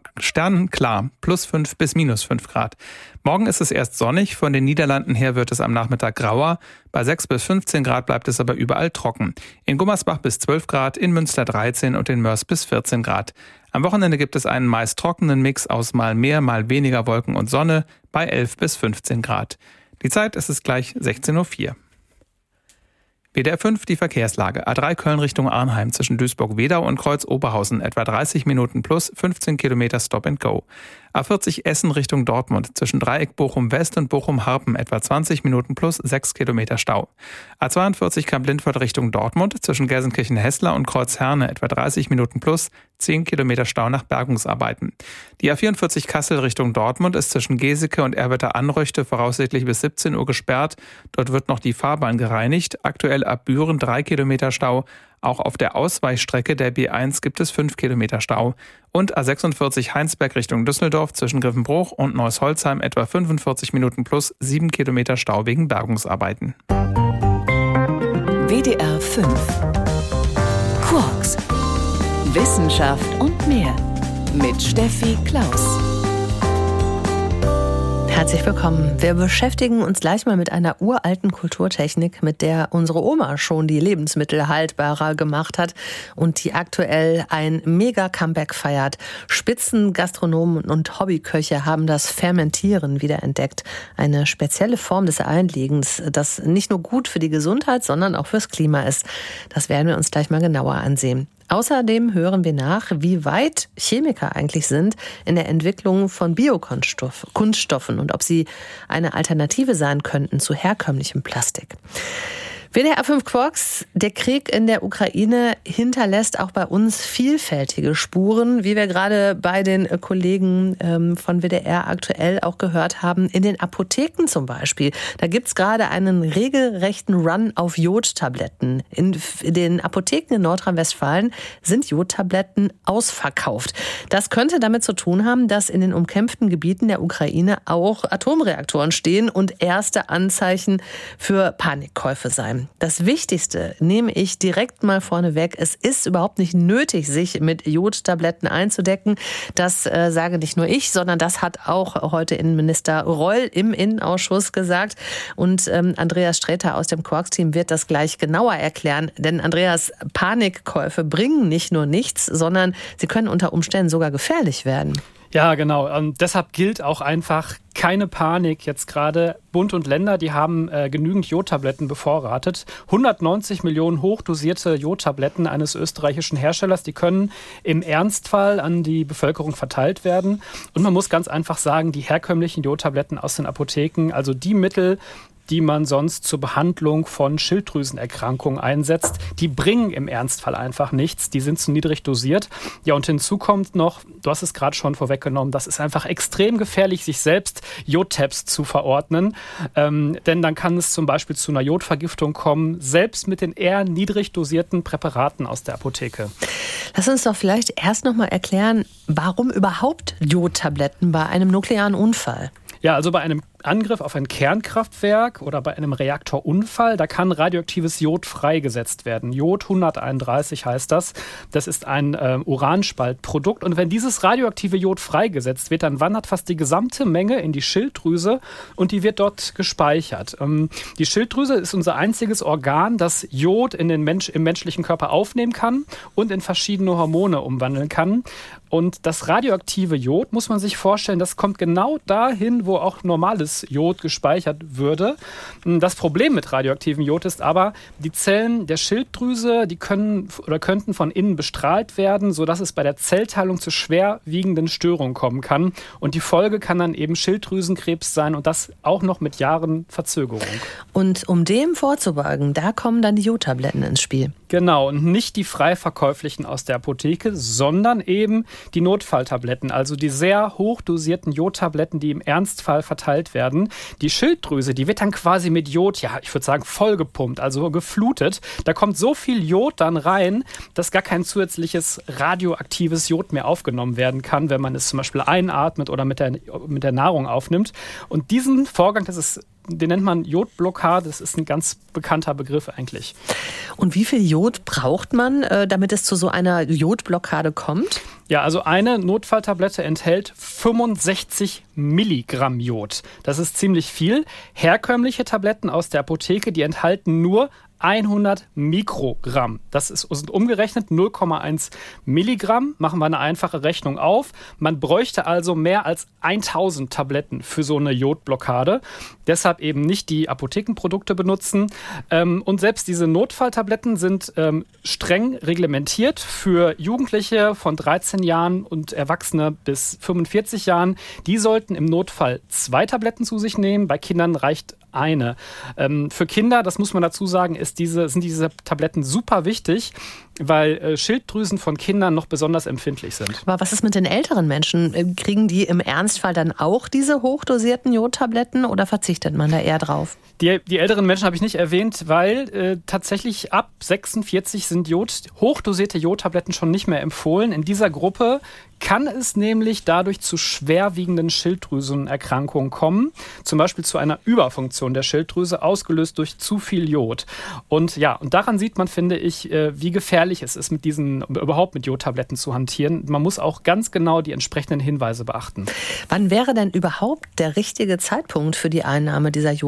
plus fünf bis minus fünf Grad. Morgen ist es erst sonnig, von den Niederlanden her wird es am Nachmittag grauer. Bei sechs bis fünfzehn Grad bleibt es aber überall trocken. In Gummersbach bis zwölf Grad, in Münster dreizehn und in Mörs bis vierzehn Grad. Am Wochenende gibt es einen meist trockenen Mix aus mal mehr, mal weniger Wolken und Sonne bei elf bis fünfzehn Grad. Die Zeit ist es gleich sechzehn Uhr vier. W D R fünf die Verkehrslage. A drei Köln Richtung Arnheim zwischen Duisburg-Wedau und Kreuz-Oberhausen etwa dreißig Minuten plus fünfzehn Kilometer Stop and Go. A vierzig Essen Richtung Dortmund zwischen Dreieck Bochum-West und Bochum-Harpen etwa zwanzig Minuten plus sechs Kilometer Stau. A zweiundvierzig Kamp-Lindfort Richtung Dortmund zwischen Gelsenkirchen-Hessler und Kreuz-Herne etwa dreißig Minuten plus zehn Kilometer Stau nach Bergungsarbeiten. Die A vierundvierzig Kassel Richtung Dortmund ist zwischen Geseke und Erwitter-Anröchte voraussichtlich bis siebzehn Uhr gesperrt. Dort wird noch die Fahrbahn gereinigt. Aktuell ab Büren drei Kilometer Stau. Auch auf der Ausweichstrecke der B eins gibt es fünf Kilometer Stau. Und A sechsundvierzig Heinsberg Richtung Düsseldorf zwischen Griffenbruch und Neuss-Holzheim etwa fünfundvierzig Minuten plus sieben Kilometer Stau wegen Bergungsarbeiten. W D R fünf Quarks. Wissenschaft und mehr mit Steffi Klaus. Herzlich willkommen. Wir beschäftigen uns gleich mal mit einer uralten Kulturtechnik, mit der unsere Oma schon die Lebensmittel haltbarer gemacht hat und die aktuell ein Mega-Comeback feiert. Spitzengastronomen und Hobbyköche haben das Fermentieren wiederentdeckt. Eine spezielle Form des Einlegens, das nicht nur gut für die Gesundheit, sondern auch fürs Klima ist. Das werden wir uns gleich mal genauer ansehen. Außerdem hören wir nach, wie weit Chemiker eigentlich sind in der Entwicklung von Biokunststoffen und ob sie eine Alternative sein könnten zu herkömmlichem Plastik. W D R fünf Quarks, der Krieg in der Ukraine hinterlässt auch bei uns vielfältige Spuren, wie wir gerade bei den Kollegen ähm, von W D R aktuell auch gehört haben, in den Apotheken zum Beispiel. Da gibt's gerade einen regelrechten Run auf Jodtabletten. In den Apotheken in Nordrhein-Westfalen sind Jodtabletten ausverkauft. Das könnte damit zu tun haben, dass in den umkämpften Gebieten der Ukraine auch Atomreaktoren stehen und erste Anzeichen für Panikkäufe seien. Das Wichtigste nehme ich direkt mal vorneweg. Es ist überhaupt nicht nötig, sich mit Jodtabletten einzudecken. Das äh, sage nicht nur ich, sondern das hat auch heute Innenminister Reul im Innenausschuss gesagt. Und ähm, Andreas Sträter aus dem Quarks-Team wird das gleich genauer erklären. Denn Andreas, Panikkäufe bringen nicht nur nichts, sondern sie können unter Umständen sogar gefährlich werden. Ja, genau. Und deshalb gilt auch einfach keine Panik jetzt gerade. Bund und Länder, die haben äh, genügend Jodtabletten bevorratet. hundertneunzig Millionen hochdosierte Jodtabletten eines österreichischen Herstellers, die können im Ernstfall an die Bevölkerung verteilt werden. Und man muss ganz einfach sagen, die herkömmlichen Jodtabletten aus den Apotheken, also die Mittel, die man sonst zur Behandlung von Schilddrüsenerkrankungen einsetzt, die bringen im Ernstfall einfach nichts. Die sind zu niedrig dosiert. Ja, und hinzu kommt noch, du hast es gerade schon vorweggenommen, das ist einfach extrem gefährlich, sich selbst Jodtabs zu verordnen. Ähm, denn dann kann es zum Beispiel zu einer Jodvergiftung kommen, selbst mit den eher niedrig dosierten Präparaten aus der Apotheke. Lass uns doch vielleicht erst noch mal erklären, warum überhaupt Jodtabletten bei einem nuklearen Unfall? Ja, also bei einem Angriff auf ein Kernkraftwerk oder bei einem Reaktorunfall, da kann radioaktives Jod freigesetzt werden. Jod hunderteinunddreißig heißt das. Das ist ein äh, Uranspaltprodukt. Und wenn dieses radioaktive Jod freigesetzt wird, dann wandert fast die gesamte Menge in die Schilddrüse und die wird dort gespeichert. Ähm, die Schilddrüse ist unser einziges Organ, das Jod in den Mensch, im menschlichen Körper aufnehmen kann und in verschiedene Hormone umwandeln kann. Und das radioaktive Jod, muss man sich vorstellen, das kommt genau dahin, wo auch normales Jod gespeichert würde. Das Problem mit radioaktivem Jod ist aber, die Zellen der Schilddrüse, die können oder könnten von innen bestrahlt werden, sodass es bei der Zellteilung zu schwerwiegenden Störungen kommen kann. Und die Folge kann dann eben Schilddrüsenkrebs sein und das auch noch mit Jahren Verzögerung. Und um dem vorzubeugen, da kommen dann die Jodtabletten ins Spiel. Genau, und nicht die frei verkäuflichen aus der Apotheke, sondern eben die Notfalltabletten, also die sehr hochdosierten Jodtabletten, die im Ernstfall verteilt werden. Die Schilddrüse, die wird dann quasi mit Jod, ja, ich würde sagen, vollgepumpt, also geflutet. Da kommt so viel Jod dann rein, dass gar kein zusätzliches radioaktives Jod mehr aufgenommen werden kann, wenn man es zum Beispiel einatmet oder mit der, mit der Nahrung aufnimmt. Und diesen Vorgang, das ist den nennt man Jodblockade, das ist ein ganz bekannter Begriff eigentlich. Und wie viel Jod braucht man, damit es zu so einer Jodblockade kommt? Ja, also eine Notfalltablette enthält fünfundsechzig Milligramm Jod. Das ist ziemlich viel. Herkömmliche Tabletten aus der Apotheke, die enthalten nur hundert Mikrogramm. Das ist, sind umgerechnet null Komma eins Milligramm. Machen wir eine einfache Rechnung auf. Man bräuchte also mehr als tausend Tabletten für so eine Jodblockade. Deshalb eben nicht die Apothekenprodukte benutzen. Ähm, und selbst diese Notfalltabletten sind ähm, streng reglementiert für Jugendliche von dreizehn Jahren und Erwachsene bis fünfundvierzig Jahren. Die sollten im Notfall zwei Tabletten zu sich nehmen. Bei Kindern reicht eine. Ähm, für Kinder, das muss man dazu sagen, ist diese, sind diese Tabletten super wichtig, weil äh, Schilddrüsen von Kindern noch besonders empfindlich sind. Aber was ist mit den älteren Menschen? Kriegen die im Ernstfall dann auch diese hochdosierten Jodtabletten oder verzichtet man da eher drauf? Die, die älteren Menschen habe ich nicht erwähnt, weil äh, tatsächlich ab sechsundvierzig sind Jod, hochdosierte Jodtabletten schon nicht mehr empfohlen. In dieser Gruppe kann es nämlich dadurch zu schwerwiegenden Schilddrüsenerkrankungen kommen, zum Beispiel zu einer Überfunktion der Schilddrüse, ausgelöst durch zu viel Jod. Und ja, und daran sieht man, finde ich, wie gefährlich es ist, mit diesen, überhaupt mit Jodtabletten zu hantieren. Man muss auch ganz genau die entsprechenden Hinweise beachten. Wann wäre denn überhaupt der richtige Zeitpunkt für die Einnahme dieser Jod